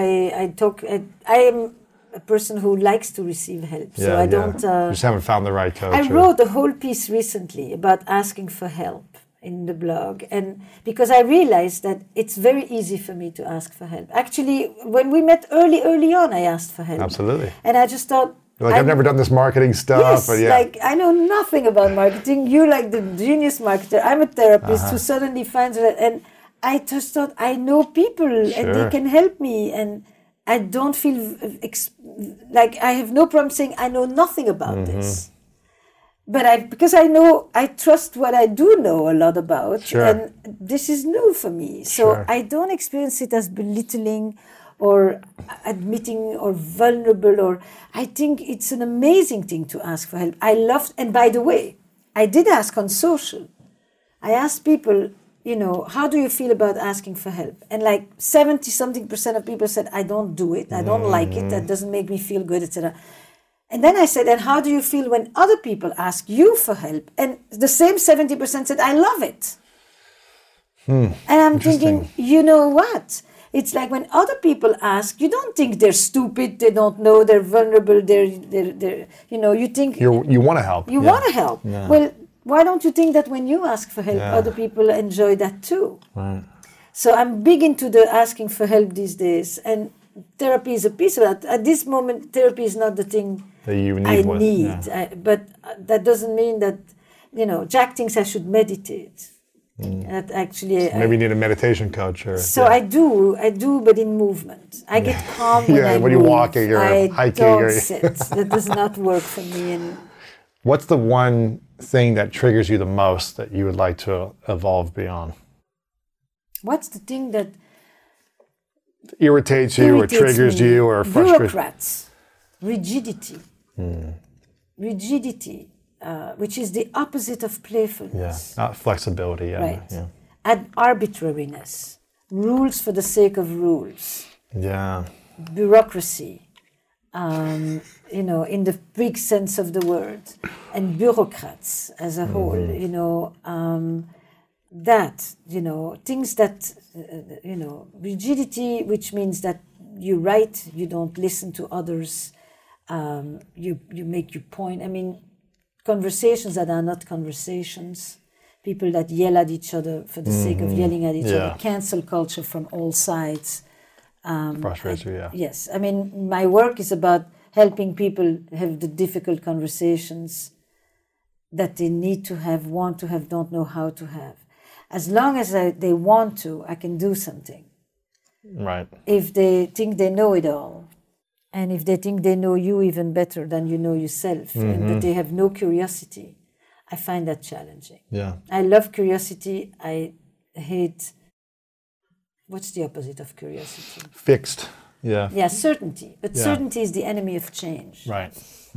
am a person who likes to receive help. So I don't... you just haven't found the right coach. I wrote a whole piece recently about asking for help in the blog, and because I realized that it's very easy for me to ask for help. Actually, when we met early on, I asked for help. Absolutely. And I just thought, You're like, I've never done this marketing stuff. Yes, but yeah. like I know nothing about marketing. You're like the genius marketer. I'm a therapist who suddenly finds that, and I just thought I know people and they can help me, and I don't feel like I have no problem saying I know nothing about this. But because I trust what I do know a lot about, and this is new for me. So I don't experience it as belittling or admitting or vulnerable, or I think it's an amazing thing to ask for help. I loved, and by the way, I did ask on social. I asked people, how do you feel about asking for help? And like 70-something% of people said, I don't do it. I don't like it. That doesn't make me feel good, etc. And then I said, and how do you feel when other people ask you for help? And the same 70% said, I love it. And I'm thinking, you know what? It's like when other people ask, you don't think they're stupid, they don't know, they're vulnerable, they're you think... You want to help. You want to help. Yeah. Well, why don't you think that when you ask for help, other people enjoy that too? Right. So I'm big into the asking for help these days, and therapy is a piece of that. At this moment, therapy is not the thing that you need. But that doesn't mean that, Jack thinks I should meditate. That actually, maybe you need a meditation coach. I do, but in movement. I get calm when I when move. you're walking or hiking. I don't sit. That does not work for me. And what's the one thing that triggers you the most that you would like to evolve beyond? What's the thing that irritates you or triggers you or frustrates? Bureaucrats. Rigidity. Rigidity. Which is the opposite of playfulness. Not flexibility. Right. And arbitrariness. Rules for the sake of rules. Yeah. Bureaucracy. In the big sense of the word. And bureaucrats as a whole. Things that, rigidity, which means that you write, you don't listen to others, you make your point. I mean, conversations that are not conversations, people that yell at each other for the sake of yelling at each other, cancel culture from all sides. Frustrates you, Yes. I mean, my work is about helping people have the difficult conversations that they need to have, want to have, don't know how to have. As long as they want to, I can do something. Right. If they think they know it all, and if they think they know you even better than you know yourself, and that they have no curiosity, I find that challenging. Yeah. I love curiosity. I hate... What's the opposite of curiosity? Fixed. Yeah. Yeah, certainty. But certainty is the enemy of change. Right.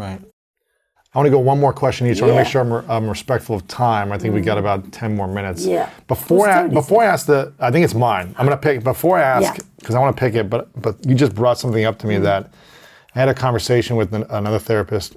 I want to go one more question each. I want to make sure I'm respectful of time. I think we got about 10 more minutes. Yeah. Before I ask I think it's mine. I'm going to pick, before I ask, because I want to pick it, but you just brought something up to me that I had a conversation with another therapist,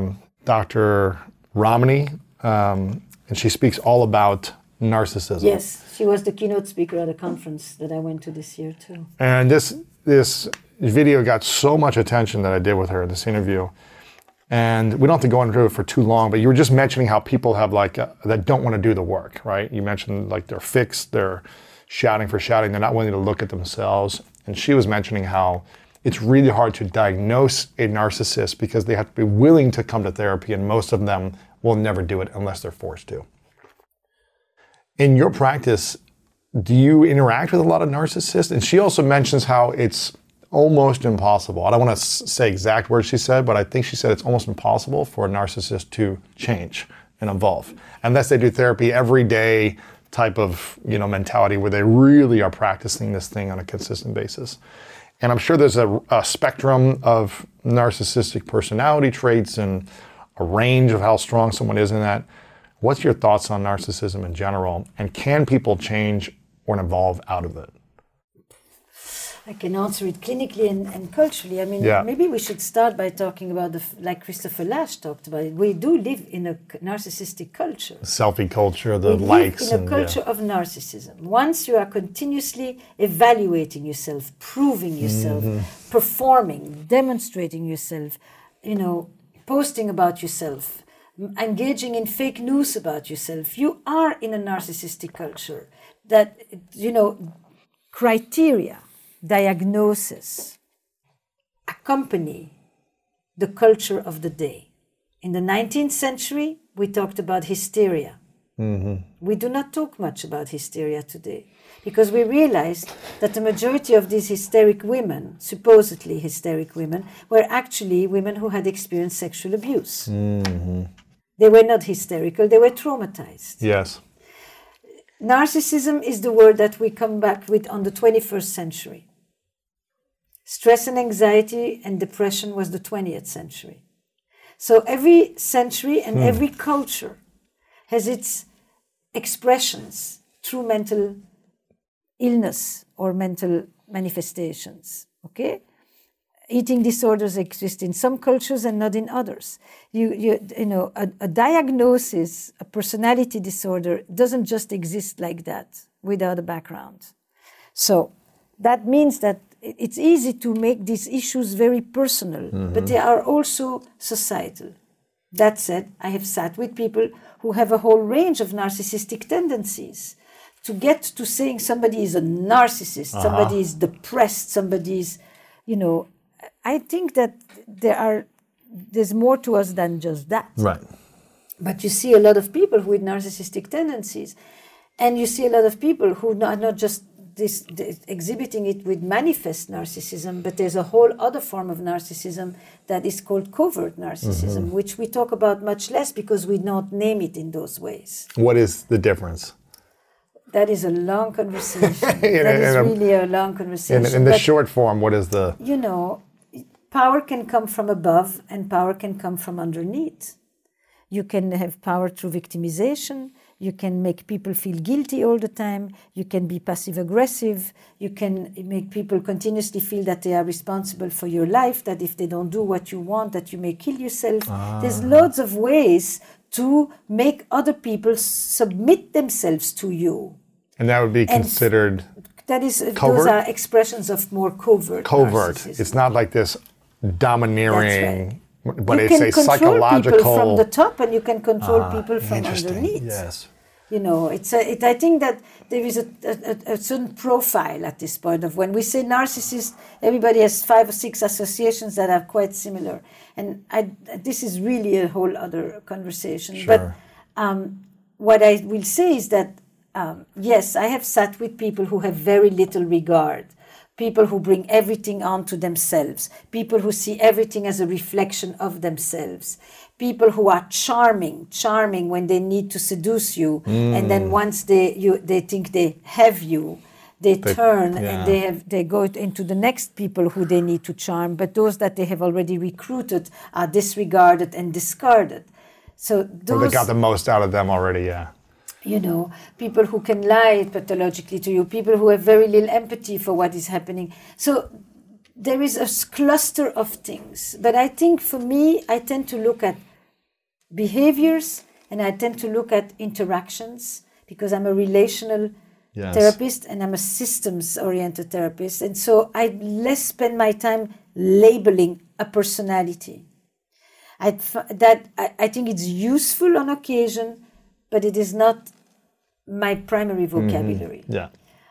Dr. Ramani, and she speaks all about narcissism. Yes, she was the keynote speaker at a conference that I went to this year too. And this video got so much attention that I did with her, this interview. And we don't have to go into it for too long, but you were just mentioning how people have that don't want to do the work, right? You mentioned they're fixed, they're shouting for shouting, they're not willing to look at themselves. And she was mentioning how it's really hard to diagnose a narcissist because they have to be willing to come to therapy, and most of them will never do it unless they're forced to. In your practice, do you interact with a lot of narcissists? And she also mentions how it's almost impossible. I don't want to say exact words she said, but I think she said it's almost impossible for a narcissist to change and evolve unless they do therapy every day type of mentality where they really are practicing this thing on a consistent basis. And I'm sure there's a spectrum of narcissistic personality traits and a range of how strong someone is in that. What's your thoughts on narcissism in general? And can people change or evolve out of it? I can answer it clinically and culturally. I mean, maybe we should start by talking about like Christopher Lasch talked about it. We do live in a narcissistic culture. Selfie culture, the likes. We live in a culture of narcissism. Once you are continuously evaluating yourself, proving yourself, performing, demonstrating yourself, posting about yourself, engaging in fake news about yourself, you are in a narcissistic culture that, criteria, diagnosis, accompany the culture of the day. In the 19th century, we talked about hysteria. We do not talk much about hysteria today because we realized that the majority of these hysteric women, supposedly hysteric women, were actually women who had experienced sexual abuse. They were not hysterical, they were traumatized. Yes. Narcissism is the word that we come back with on the 21st century. Stress and anxiety and depression was the 20th century. So every century and every culture has its expressions through mental illness or mental manifestations, okay? Eating disorders exist in some cultures and not in others. You know, a diagnosis, a personality disorder doesn't just exist like that without a background. So that means that it's easy to make these issues very personal, but they are also societal. That said, I have sat with people who have a whole range of narcissistic tendencies. To get to saying somebody is a narcissist, somebody is depressed, somebody is, you know, I think that there's more to us than just that. Right. But you see a lot of people with narcissistic tendencies, and you see a lot of people who are not just exhibiting it with manifest narcissism, but there's a whole other form of narcissism that is called covert narcissism, which we talk about much less because we don't name it in those ways. What is the difference? That is a long conversation. That is really a long conversation. In the short form, what is the... You know, power can come from above and power can come from underneath. You can have power through victimization. You can make people feel guilty all the time. You can be passive-aggressive. You can make people continuously feel that they are responsible for your life, that if they don't do what you want, that you may kill yourself. There's loads of ways to make other people submit themselves to you. And that would be considered covert? Those are expressions of more covert narcissism. It's not like this domineering... But you it's a psychological... You can control people from the top and you can control people from underneath. Yes. You know, I think that there is a certain profile at this point of when we say narcissist, everybody has 5 or 6 associations that are quite similar. And this is really a whole other conversation. Sure. But what I will say is that, yes, I have sat with people who have very little regard. People who bring everything onto themselves, people who see everything as a reflection of themselves, people who are charming when they need to seduce you, and then once they think they have you, they turn and they go into the next people who they need to charm, but those that they have already recruited are disregarded and discarded. So they got the most out of them already, yeah. You know, people who can lie pathologically to you, people who have very little empathy for what is happening. So there is a cluster of things. But I think for me, I tend to look at behaviors and I tend to look at interactions because I'm a relational therapist and I'm a systems-oriented therapist. And so I less spend my time labeling a personality. I think it's useful on occasion, but it is not my primary vocabulary. Yeah.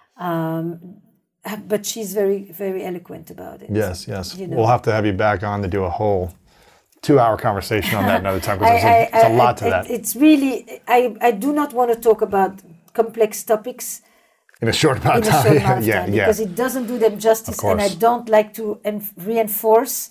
But she's very, very eloquent about it. Yes. You know. We'll have to have you back on to do a whole 2-hour conversation on that another time because there's a lot to that. It's really, I do not want to talk about complex topics in a short amount of time. Because it doesn't do them justice, and I don't like to reinforce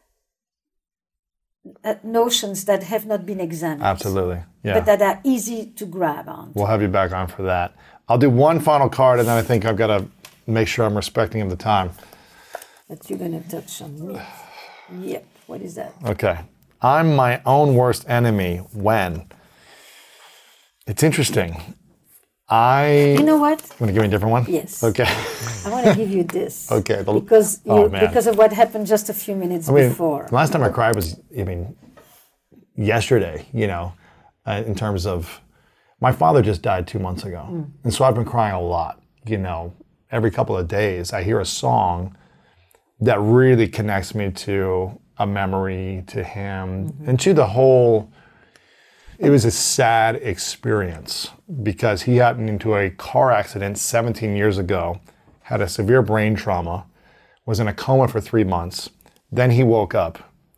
notions that have not been examined. Absolutely, yeah. But that are easy to grab on. We'll have you back on for that. I'll do one final card, and then I think I've got to make sure I'm respecting the time. But you're going to touch on me. Yep. What is that? Okay. I'm my own worst enemy when? It's interesting. You know what? You want to give me a different one? Yes. Okay. I want to give you this. Okay. Because of what happened just a few minutes before. The last time I cried was, yesterday, in terms of, my father just died 2 months ago. And so I've been crying a lot, every couple of days. I hear a song that really connects me to a memory, to him, and to the whole. It was a sad experience because he got into a car accident 17 years ago, had a severe brain trauma, was in a coma for 3 months. Then he woke up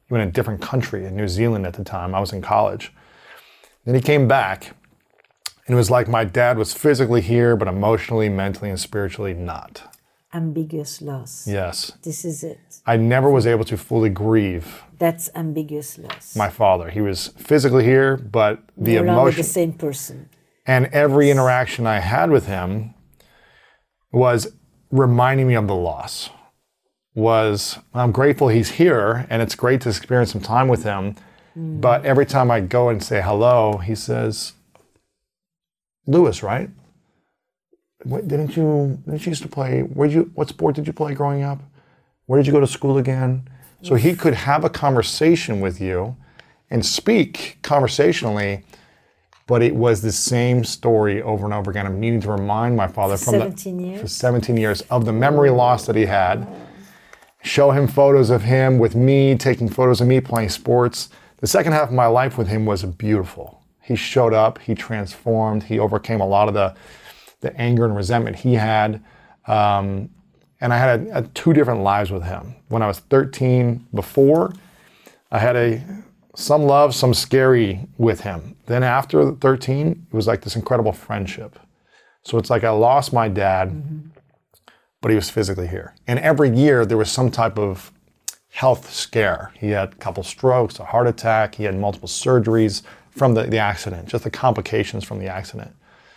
he went in a different country, in New Zealand at the time. I was in college. Then he came back, and it was like my dad was physically here, but emotionally, mentally, and spiritually not. Ambiguous loss. Yes. This is it. I never was able to fully grieve That's ambiguous loss. my father. He was physically here, but the No longer emotion the same person. and every interaction I had with him was reminding me of the loss. I'm grateful he's here, and it's great to experience some time with him. But every time I go and say hello, he says, "Louis, right? Didn't you used to play? What sport did you play growing up? Where did you go to school again?" So he could have a conversation with you and speak conversationally, but it was the same story over and over again. I'm needing to remind my father for 17 years of the memory loss that he had. Show him photos of him with me, taking photos of me playing sports. The second half of my life with him was beautiful. He showed up, he transformed, he overcame a lot of the anger and resentment he had. And I had two different lives with him. When I was 13 before, I had some love, some scary with him. Then after 13, it was like this incredible friendship. So it's like I lost my dad, but he was physically here. And every year there was some type of health scare. He had a couple strokes, a heart attack, he had multiple surgeries from the accident, just the complications from the accident.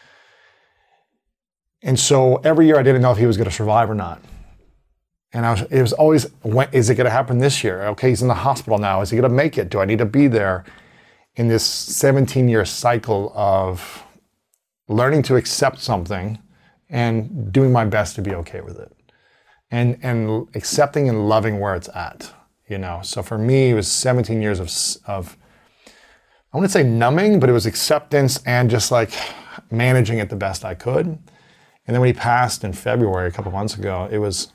And so every year I didn't know if he was going to survive or not. And it was always, is it going to happen this year? Okay, he's in the hospital now. Is he going to make it? Do I need to be there? In this 17-year cycle of learning to accept something and doing my best to be okay with it. And accepting and loving where it's at, So for me, it was 17 years of I wouldn't say numbing, but it was acceptance and just like managing it the best I could. And then when he passed in February, a couple months ago, it was,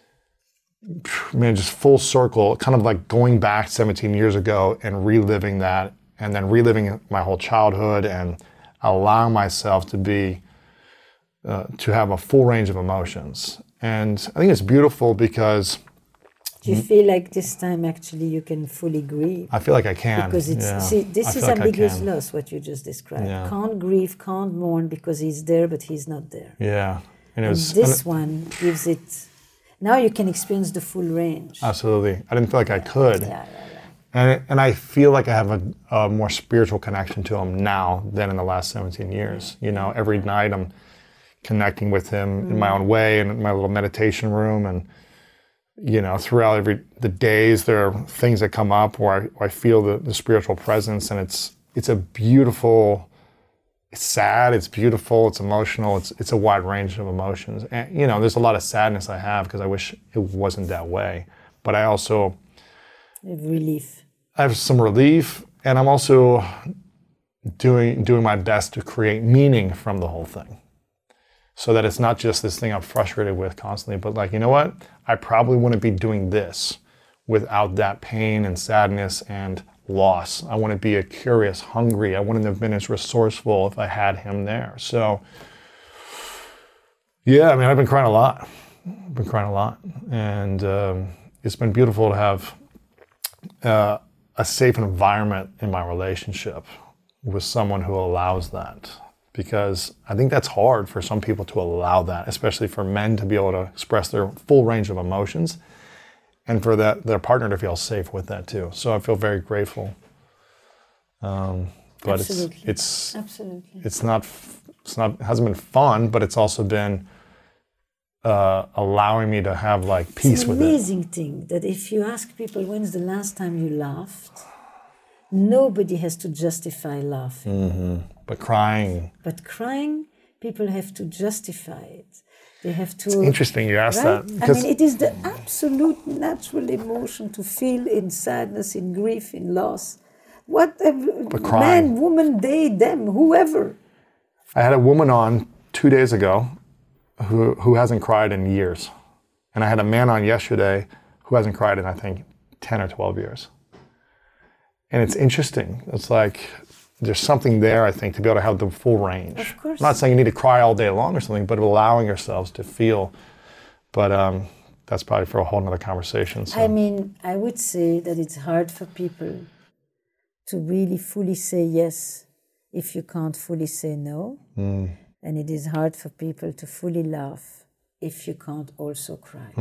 just full circle, kind of like going back 17 years ago and reliving that, and then reliving my whole childhood and allowing myself to be, to have a full range of emotions. And I think it's beautiful because... Do you feel like this time actually you can fully grieve? I feel like I can. Because this is ambiguous loss, what you just described. Yeah. Can't grieve, can't mourn because he's there, but he's not there. Yeah. And this one gives it... Now you can experience the full range. Absolutely. I didn't feel like I could. Yeah. And I feel like I have a more spiritual connection to him now than in the last 17 years. Every night I'm connecting with him in my own way in my little meditation room. And, throughout the days, there are things that come up where I feel the spiritual presence. And it's a beautiful, it's sad, it's beautiful, it's emotional, it's a wide range of emotions. And, there's a lot of sadness I have because I wish it wasn't that way. But I also... Relief. I have some relief, and I'm also doing my best to create meaning from the whole thing. So that it's not just this thing I'm frustrated with constantly, but like, you know what? I probably wouldn't be doing this without that pain and sadness and loss. I want to be curious, hungry. I wouldn't have been as resourceful if I had him there. So, yeah, I've been crying a lot. And it's been beautiful to have a safe environment in my relationship with someone who allows that. Because I think that's hard for some people to allow that, especially for men to be able to express their full range of emotions, and for their partner to feel safe with that too. So I feel very grateful. But Absolutely. It hasn't been fun, but it's also been allowing me to have like peace with it. It's an amazing thing that if you ask people when's the last time you laughed, nobody has to justify laughing. Mm-hmm. But crying, people have to justify it. They have to... It's interesting you asked right? that. It is the absolute natural emotion to feel in sadness, in grief, in loss. Man, woman, they, them, whoever. I had a woman on 2 days ago who hasn't cried in years. And I had a man on yesterday who hasn't cried in, I think, 10 or 12 years. And it's interesting. It's like there's something there, I think, to be able to have the full range. Of course. I'm not saying you need to cry all day long or something, but allowing yourselves to feel. But that's probably for a whole nother conversation. So. I mean, I would say that it's hard for people to really fully say yes if you can't fully say no. And it is hard for people to fully laugh if you can't also cry.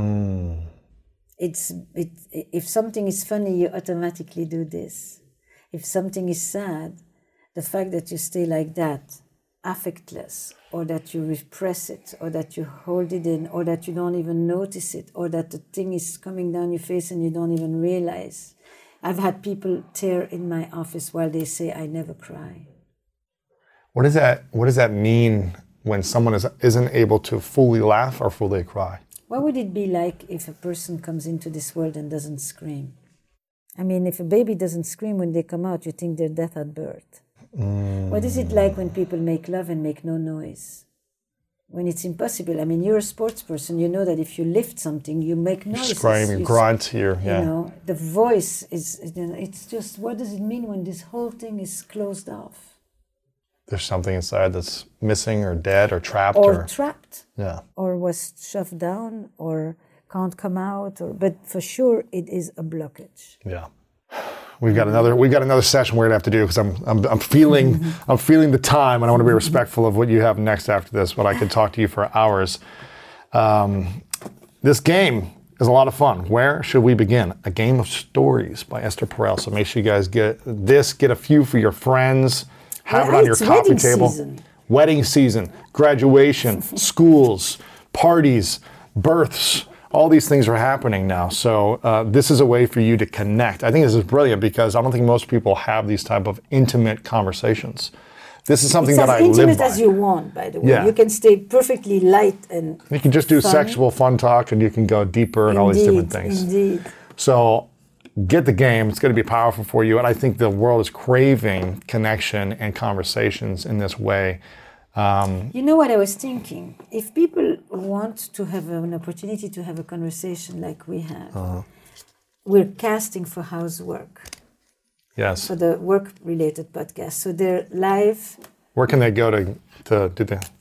If something is funny, you automatically do this. If something is sad, the fact that you stay like that, affectless, or that you repress it, or that you hold it in, or that you don't even notice it, or that the thing is coming down your face and you don't even realize. I've had people tear in my office while they say, I never cry. What does that mean when someone isn't able to fully laugh or fully cry? What would it be like if a person comes into this world and doesn't scream? I mean, if a baby doesn't scream when they come out, you think they're death at birth. What is it like when people make love and make no noise? When it's impossible. I mean, you're a sports person. You know that if you lift something, you make noise. You scream, you grunt here. Yeah. You know, the voice is, it's just, what does it mean when this whole thing is closed off? There's something inside that's missing or dead or trapped. Or trapped. Yeah. Or was shoved down or can't come out. But for sure, it is a blockage. Yeah. We've got another session we're gonna have to do because I'm feeling the time, and I want to be respectful of what you have next after this. But I could talk to you for hours. This game is a lot of fun. Where should we begin? A Game of Stories by Esther Perel. So make sure you guys get a few for your friends. Have it on your coffee table. Wedding season, graduation, schools, parties, births. All these things are happening now. So this is a way for you to connect. I think this is brilliant because I don't think most people have these type of intimate conversations. This is something that I live by. It's as intimate as you want, by the way. Yeah. You can stay perfectly light and you can just do fun. Sexual fun talk, and you can go deeper and all these different things. Indeed. So get the game. It's going to be powerful for you. And I think the world is craving connection and conversations in this way. You know what I was thinking? If people want to have an opportunity to have a conversation like we have, we're casting for housework. Yes. For the work-related podcast. So they're live. Where can they go to do that?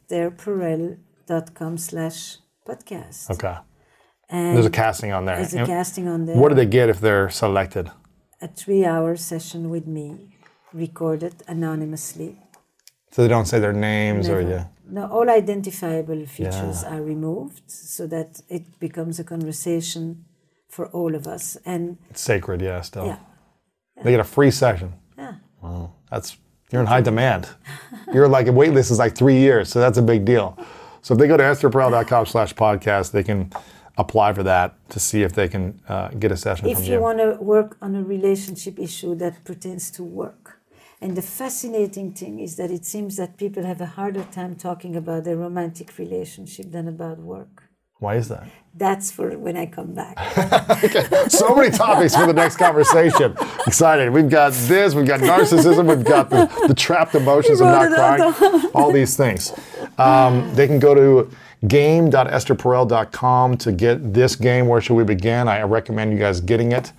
estherperel.com/podcast. Okay. And there's a casting on there. There's a casting on there. What do they get if they're selected? A 3-hour session with me, recorded anonymously. So they don't say their names Never. or yeah. No, all identifiable features are removed so that it becomes a conversation for all of us. And it's sacred, yeah, still. Yeah. They get a free session. Yeah. Wow. You're in high demand. You're like, a wait list is like 3 years, so that's a big deal. So if they go to estherperel.com/podcast, they can apply for that to see if they can get a session from you. If you want to work on a relationship issue that pertains to work. And the fascinating thing is that it seems that people have a harder time talking about their romantic relationship than about work. Why is that? That's for when I come back. Okay. So many topics for the next conversation. Excited. We've got this, we've got narcissism, we've got the trapped emotions of not crying, all these things. They can go to game.estherperel.com to get this game, Where Should We Begin? I recommend you guys getting it.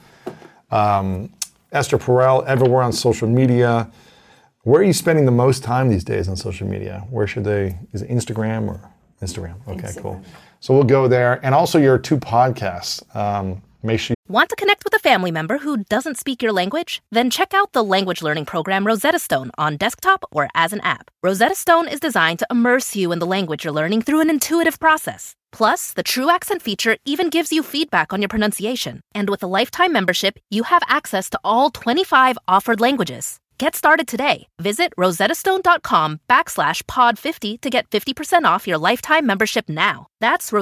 Esther Perel, everywhere on social media. Where are you spending the most time these days on social media? Is it Instagram or Instagram? Okay, Instagram. Cool. So we'll go there. And also your 2 podcasts. Make sure. Want to connect with a family member who doesn't speak your language? Then check out the language learning program Rosetta Stone on desktop or as an app. Rosetta Stone is designed to immerse you in the language you're learning through an intuitive process. Plus, the True Accent feature even gives you feedback on your pronunciation. And with a lifetime membership, you have access to all 25 offered languages. Get started today. Visit rosettastone.com/pod50 to get 50% off your lifetime membership now. That's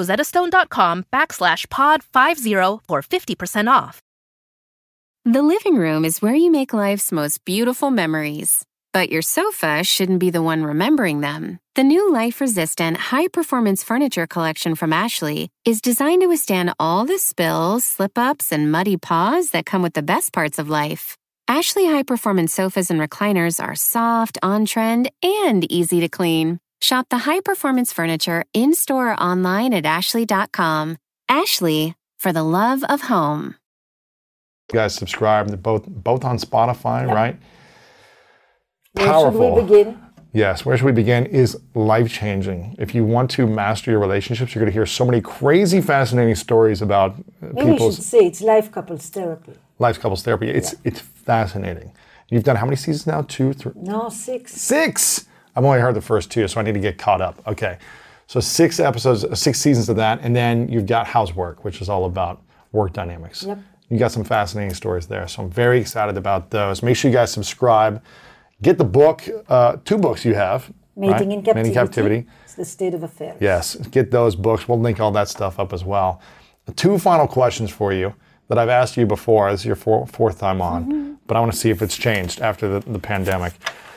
rosettastone.com/pod50 for 50% off. The living room is where you make life's most beautiful memories. But your sofa shouldn't be the one remembering them. The new life-resistant, high-performance furniture collection from Ashley is designed to withstand all the spills, slip-ups, and muddy paws that come with the best parts of life. Ashley high-performance sofas and recliners are soft, on-trend, and easy to clean. Shop the high-performance furniture in-store or online at ashley.com. Ashley, for the love of home. You guys subscribe. They're both on Spotify, right? Where should we begin? Yes, where should we begin is life-changing. If you want to master your relationships, you're going to hear so many crazy, fascinating stories about Maybe we should say it's life couples therapy. Life couples therapy. It's fascinating. You've done how many seasons now? 2, 3? No, 6. 6! I've only heard the first 2, so I need to get caught up. Okay. So 6 episodes, 6 seasons of that, and then you've got Housework, which is all about work dynamics. Yep. You got some fascinating stories there, so I'm very excited about those. Make sure you guys subscribe. Get the book, 2 books you have. Mating in Captivity. Mating in Captivity. It's the state of affairs. Yes, get those books. We'll link all that stuff up as well. 2 final questions for you that I've asked you before. This is your fourth time on, but I want to see if it's changed after the pandemic.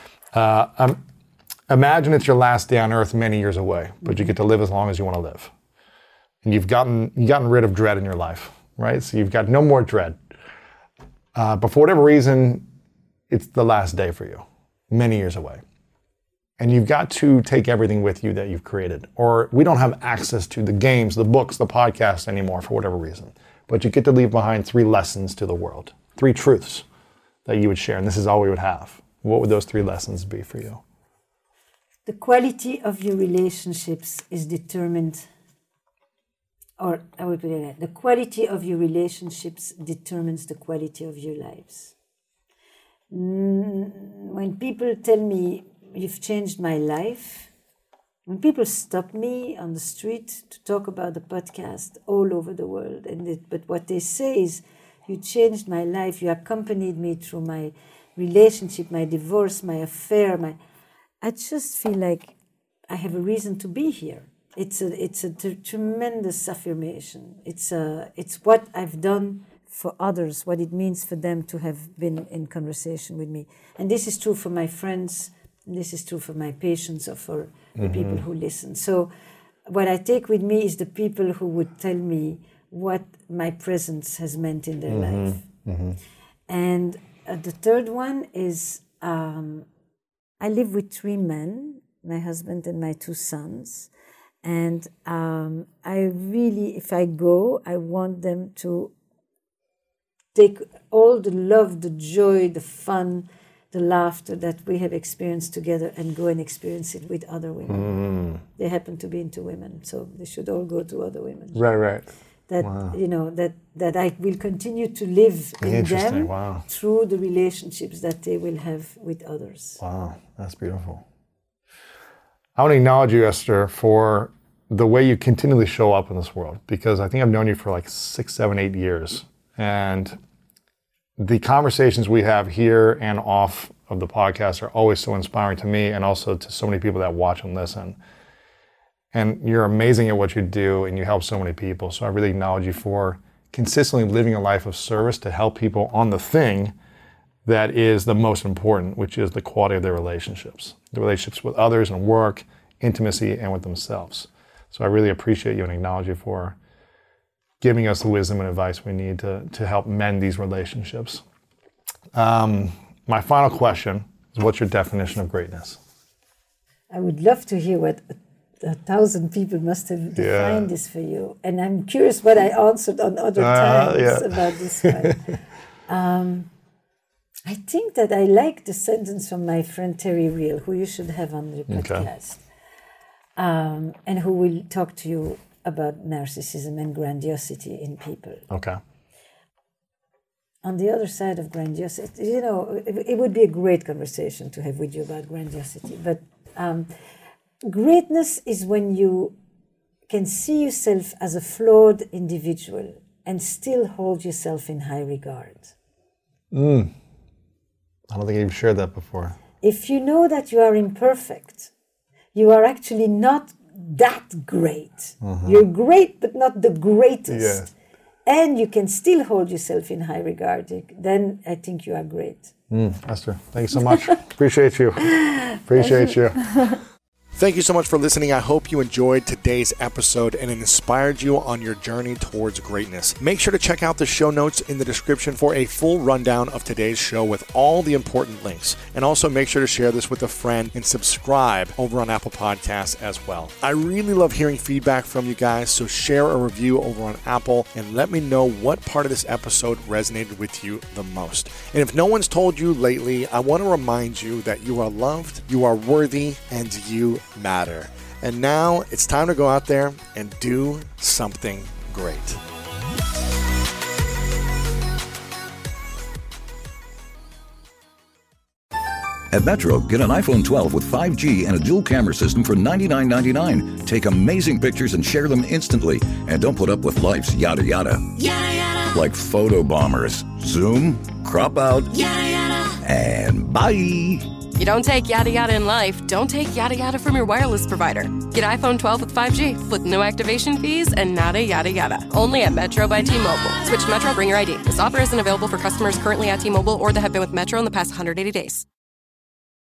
Imagine it's your last day on Earth many years away, but you get to live as long as you want to live. And you've gotten rid of dread in your life, right? So you've got no more dread. But for whatever reason, it's the last day for you, many years away. And you've got to take everything with you that you've created. Or we don't have access to the games, the books, the podcasts anymore for whatever reason. But you get to leave behind 3 lessons to the world, 3 truths that you would share. And this is all we would have. What would those 3 lessons be for you? The quality of your relationships is determined, or I would put it like, the quality of your relationships determines the quality of your lives. When people tell me, you've changed my life, when people stop me on the street to talk about the podcast all over the world, but what they say is, you changed my life, you accompanied me through my relationship, my divorce, my affair, I just feel like I have a reason to be here. It's a tremendous affirmation. It's what I've done for others, what it means for them to have been in conversation with me. And this is true for my friends, and this is true for my patients or for the people who listen. So what I take with me is the people who would tell me what my presence has meant in their life. And the third one is I live with 3 men, my husband and my 2 sons. And I really, if I go, I want them to take all the love, the joy, the fun, the laughter that we have experienced together and go and experience it with other women. They happen to be into women, so they should all go to other women. Right. That, that I will continue to live in them through the relationships that they will have with others. Wow, that's beautiful. I want to acknowledge you, Esther, for the way you continually show up in this world, because I think I've known you for like 6, 7, 8 years. And the conversations we have here and off of the podcast are always so inspiring to me and also to so many people that watch and listen. And you're amazing at what you do, and you help so many people. So I really acknowledge you for consistently living a life of service to help people on the thing that is the most important, which is the quality of their relationships. The relationships with others and work, intimacy, and with themselves. So I really appreciate you and acknowledge you for giving us the wisdom and advice we need to help mend these relationships. My final question is, what's your definition of greatness? I would love to hear what 1,000 people must have defined this for you. And I'm curious what I answered on other times about this one. I think that I like the sentence from my friend Terry Real, who you should have on the podcast, and who will talk to you about narcissism and grandiosity in people. Okay. On the other side of grandiosity, it would be a great conversation to have with you about grandiosity, but greatness is when you can see yourself as a flawed individual and still hold yourself in high regard. I don't think you've shared that before. If you know that you are imperfect, you are actually not that great. You're great, but not the greatest. And you can still hold yourself in high regard, then I think you are great. Esther, thank you so much. Appreciate you. Appreciate you. Thank you so much for listening. I hope you enjoyed today's episode and it inspired you on your journey towards greatness. Make sure to check out the show notes in the description for a full rundown of today's show with all the important links. And also make sure to share this with a friend and subscribe over on Apple Podcasts as well. I really love hearing feedback from you guys, so share a review over on Apple and let me know what part of this episode resonated with you the most. And if no one's told you lately, I want to remind you that you are loved, you are worthy, and you matter. And now it's time to go out there and do something great. At Metro, get an iPhone 12 with 5G and a dual camera system for $99.99. Take amazing pictures and share them instantly. And don't put up with life's yada yada. Yada yada. Like photo bombers. Zoom, crop out, Yada yada. and bye. You don't take yada yada in life, don't take yada yada from your wireless provider. Get iPhone 12 with 5G with no activation fees and nada yada yada. Only at Metro by T-Mobile. Switch to Metro, bring your ID. This offer isn't available for customers currently at T-Mobile or that have been with Metro in the past 180 days.